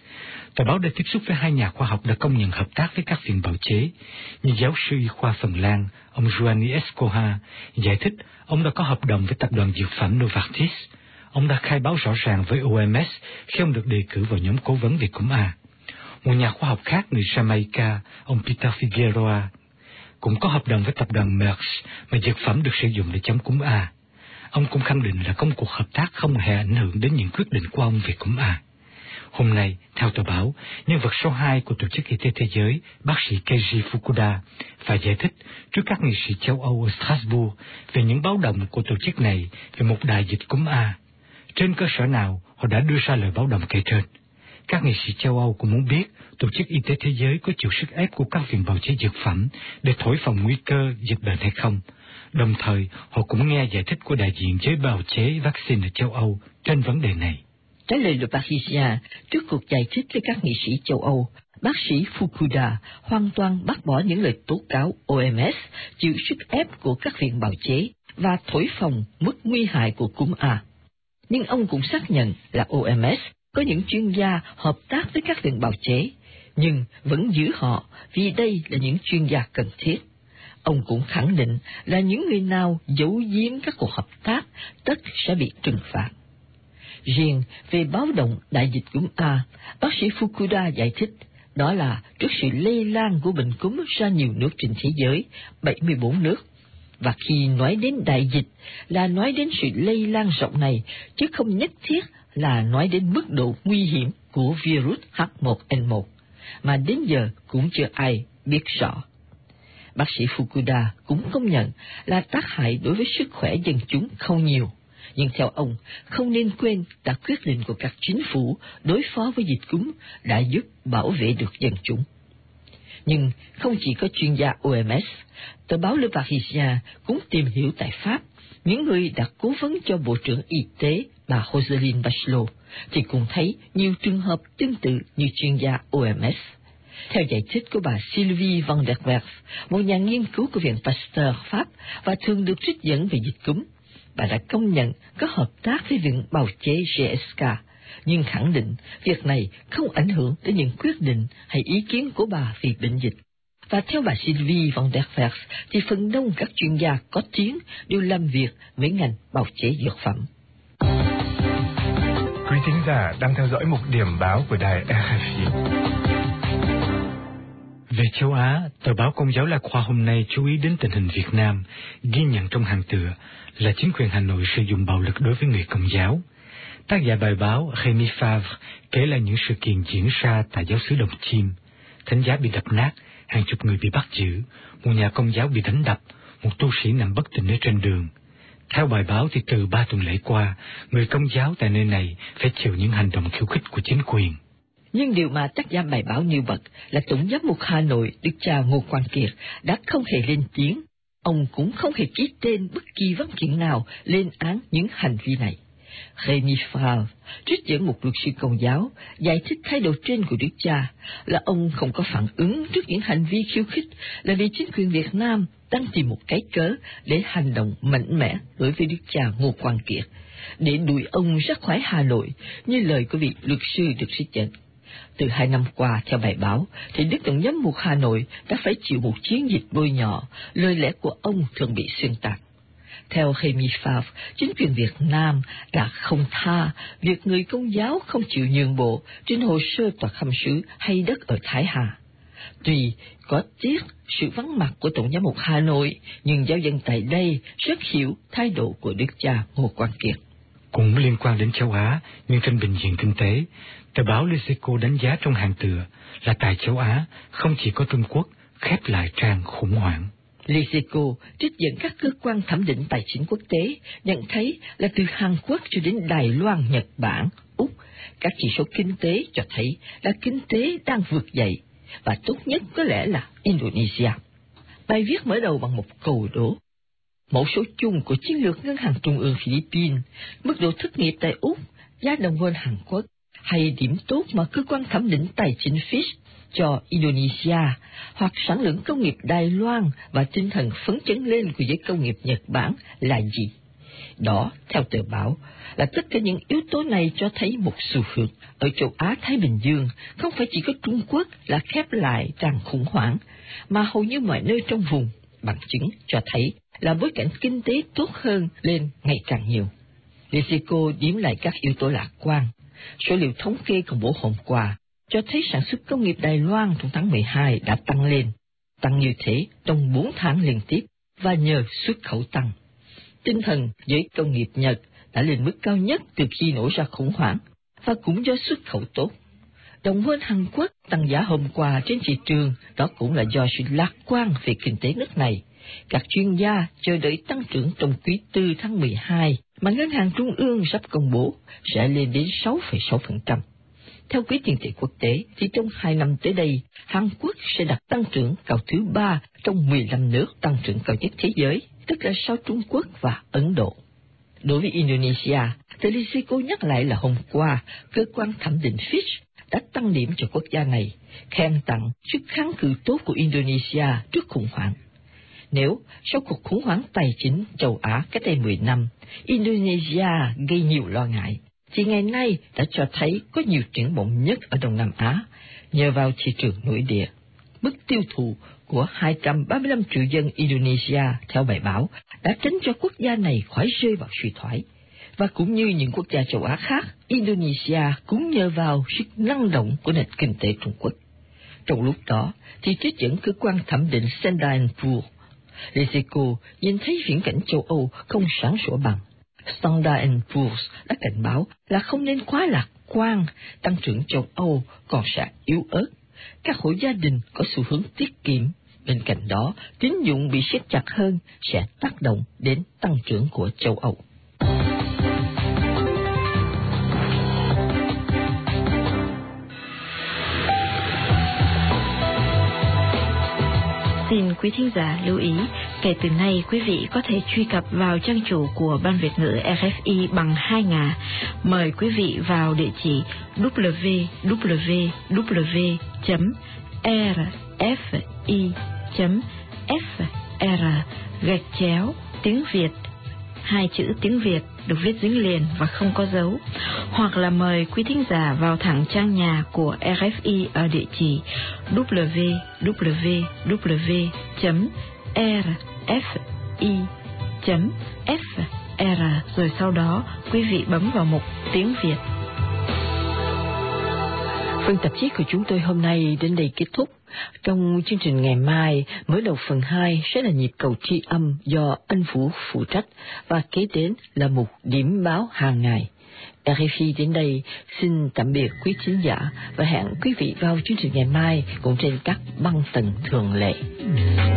Tờ báo đã tiếp xúc với 2 nhà khoa học đã công nhận hợp tác với các viện bào chế, như giáo sư y khoa Phần Lan, ông Giovanni Escoha, giải thích ông đã có hợp đồng với tập đoàn dược phẩm Novartis. Ông đã khai báo rõ ràng với OMS khi ông được đề cử vào nhóm cố vấn về cúm A. Một nhà khoa học khác người Jamaica, ông Peter Figueroa, cũng có hợp đồng với tập đoàn Merck mà dược phẩm được sử dụng để chống cúm A. Ông cũng khẳng định là công cuộc hợp tác không hề ảnh hưởng đến những quyết định của ông về cúm A. Hôm nay, theo tờ báo, nhân vật số 2 của Tổ chức Y tế Thế giới, bác sĩ Keiji Fukuda, phải giải thích trước các nghị sĩ châu Âu ở Strasbourg về những báo động của tổ chức này về một đại dịch cúm A. Trên cơ sở nào họ đã đưa ra lời báo động kể trên? Các nghị sĩ châu Âu cũng muốn biết Tổ chức Y tế Thế giới có chịu sức ép của các viện bào chế dược phẩm để thổi phồng nguy cơ dịch bệnh hay không. Đồng thời, họ cũng nghe giải thích của đại diện giới bào chế vaccine ở châu Âu trên vấn đề này. Trả lời Le Parisien, trước cuộc giải thích với các nghị sĩ châu Âu, bác sĩ Fukuda hoàn toàn bác bỏ những lời tố cáo OMS chịu sức ép của các viện bào chế và thổi phồng mức nguy hại của cúm A. Nhưng ông cũng xác nhận là OMS có những chuyên gia hợp tác với các viện bào chế, nhưng vẫn giữ họ vì đây là những chuyên gia cần thiết. Ông cũng khẳng định là những người nào giấu giếm các cuộc hợp tác tất sẽ bị trừng phạt. Riêng về báo động đại dịch cúm A, bác sĩ Fukuda giải thích đó là trước sự lây lan của bệnh cúm ra nhiều nước trên thế giới, 74 nước. Và khi nói đến đại dịch là nói đến sự lây lan rộng này, chứ không nhất thiết là nói đến mức độ nguy hiểm của virus H1N1, mà đến giờ cũng chưa ai biết rõ. Bác sĩ Fukuda cũng công nhận là tác hại đối với sức khỏe dân chúng không nhiều, nhưng theo ông, không nên quên đã quyết định của các chính phủ đối phó với dịch cúm đã giúp bảo vệ được dân chúng. Nhưng không chỉ có chuyên gia OMS, tờ báo Le Parisien cũng tìm hiểu tại Pháp, những người đã cố vấn cho Bộ trưởng Y tế bà Roselyne Bachelot, thì cũng thấy nhiều trường hợp tương tự như chuyên gia OMS. Theo giải thích của bà Sylvie van der Werf, một nhà nghiên cứu của Viện Pasteur Pháp và thường được trích dẫn về dịch cúm, bà đã công nhận có hợp tác với Viện bào chế GSK, nhưng khẳng định việc này không ảnh hưởng đến những quyết định hay ý kiến của bà về bệnh dịch. Và theo bà Sylvie van der Werf, thì phần đông các chuyên gia có tiếng đều làm việc với ngành bào chế dược phẩm. Quý thính giả đang theo dõi mục điểm báo của đài RFI. Về châu Á, tờ báo Công giáo Lạc Khoa hôm nay chú ý đến tình hình Việt Nam, ghi nhận trong hàng tựa là chính quyền Hà Nội sử dụng bạo lực đối với người Công giáo. Tác giả bài báo Rémi Favre kể lại những sự kiện diễn ra tại giáo xứ Đồng Chiêm. Thánh giá bị đập nát, hàng chục người bị bắt giữ, một nhà Công giáo bị đánh đập, một tu sĩ nằm bất tỉnh ở trên đường. Theo bài báo thì từ 3 tuần lễ qua, người Công giáo tại nơi này phải chịu những hành động khiêu khích của chính quyền. Nhưng điều mà tác giả bài báo nêu bật là Tổng giám mục Hà Nội Đức cha Ngô Quang Kiệt đã không hề lên tiếng. Ông cũng không hề ký tên bất kỳ văn kiện nào lên án những hành vi này. Rémi Favre, trích dẫn một luật sư Công giáo, giải thích thái độ trên của Đức cha là ông không có phản ứng trước những hành vi khiêu khích là vì chính quyền Việt Nam đang tìm một cái cớ để hành động mạnh mẽ đối với Đức cha Ngô Quang Kiệt, để đuổi ông ra khỏi Hà Nội, như lời của vị luật sư được trích dẫn. Từ 2 năm qua, theo bài báo, thì Đức Tổng giám mục Hà Nội đã phải chịu một chiến dịch bôi nhọ, lời lẽ của ông thường bị xuyên tạc. Theo Rémi Favre, chính quyền Việt Nam đã không tha việc người Công giáo không chịu nhượng bộ trên hồ sơ tòa khâm sứ hay đất ở Thái Hà. Tuy có tiếc sự vắng mặt của Tổng giám mục Hà Nội, nhưng giáo dân tại đây rất hiểu thái độ của Đức cha Ngô Quang Kiệt. Cũng liên quan đến châu Á, nhưng trên bình diện kinh tế, tờ báo Lesico đánh giá trong hàng tựa là tại châu Á không chỉ có Trung Quốc khép lại trang khủng hoảng. Lesico trích dẫn các cơ quan thẩm định tài chính quốc tế nhận thấy là từ Hàn Quốc cho đến Đài Loan, Nhật Bản, Úc, các chỉ số kinh tế cho thấy là kinh tế đang vượt dậy, và tốt nhất có lẽ là Indonesia. Bài viết mở đầu bằng một câu đố. Mẫu số chung của chiến lược ngân hàng trung ương Philippines, mức độ thất nghiệp tại Úc, giá đồng won Hàn Quốc, hay điểm tốt mà cơ quan thẩm định tài chính Fitch cho Indonesia, hoặc sản lượng công nghiệp Đài Loan và tinh thần phấn chấn lên của giới công nghiệp Nhật Bản là gì? Đó, theo tờ báo, là tất cả những yếu tố này cho thấy một xu hướng. Ở châu Á-Thái Bình Dương, không phải chỉ có Trung Quốc là khép lại trang khủng hoảng, mà hầu như mọi nơi trong vùng, bằng chứng cho thấy là bối cảnh kinh tế tốt hơn lên ngày càng nhiều. Lesico điểm lại các yếu tố lạc quan. Số liệu thống kê công bố hôm qua cho thấy sản xuất công nghiệp Đài Loan trong tháng 12 đã tăng như thế trong 4 tháng liên tiếp và nhờ xuất khẩu tăng. Tinh thần giới công nghiệp Nhật đã lên mức cao nhất từ khi nổ ra khủng hoảng và cũng do xuất khẩu tốt. Đồng won Hàn Quốc tăng giá hôm qua trên thị trường, đó cũng là do sự lạc quan về kinh tế nước này. Các chuyên gia chờ đợi tăng trưởng trong quý 4 tháng 12 mà Ngân hàng Trung ương sắp công bố sẽ lên đến 6,6%. Theo Quỹ tiền tệ quốc tế, thì trong 2 năm tới đây, Hàn Quốc sẽ đạt tăng trưởng cao thứ 3 trong 15 nước tăng trưởng cao nhất thế giới, tức là sau Trung Quốc và Ấn Độ. Đối với Indonesia, tờ Lesico nhắc lại là hôm qua, cơ quan thẩm định Fitch đã tăng điểm cho quốc gia này, khen tặng sức kháng cự tốt của Indonesia trước khủng hoảng. Nếu sau cuộc khủng hoảng tài chính châu Á cách đây 10 năm, Indonesia gây nhiều lo ngại, thì ngày nay đã cho thấy có nhiều triển vọng nhất ở Đông Nam Á, nhờ vào thị trường nội địa. Mức tiêu thụ của 235 triệu dân Indonesia, theo bài báo, đã tránh cho quốc gia này khỏi rơi vào suy thoái. Và cũng như những quốc gia châu Á khác, Indonesia cũng nhờ vào sức năng động của nền kinh tế Trung Quốc. Trong lúc đó, thì trích dẫn cơ quan thẩm định Standard & Poor's, Lesico nhìn thấy viễn cảnh châu Âu không sáng sủa bằng. Standard & Poor's đã cảnh báo là không nên quá lạc quan, tăng trưởng châu Âu còn sẽ yếu ớt. Các hộ gia đình có xu hướng tiết kiệm. Bên cạnh đó, tín dụng bị siết chặt hơn sẽ tác động đến tăng trưởng của châu Âu. Xin quý thính giả lưu ý, kể từ nay quý vị có thể truy cập vào trang chủ của Ban Việt ngữ RFI bằng 2 ngả. Mời quý vị vào địa chỉ www.rfi.fr/tiếng Việt. 2 chữ tiếng Việt được viết dính liền và không có dấu. Hoặc là mời quý thính giả vào thẳng trang nhà của RFI ở địa chỉ www.rfi.fr, rồi sau đó quý vị bấm vào mục tiếng Việt. Phần tạp chí của chúng tôi hôm nay đến đây kết thúc. Trong chương trình ngày mai, mở đầu phần 2 sẽ là nhịp cầu tri âm do anh Vũ phụ trách, và kế đến là mục điểm báo hàng ngày. RFI đến đây xin tạm biệt quý thính giả và hẹn quý vị vào chương trình ngày mai cũng trên các băng tần thường lệ.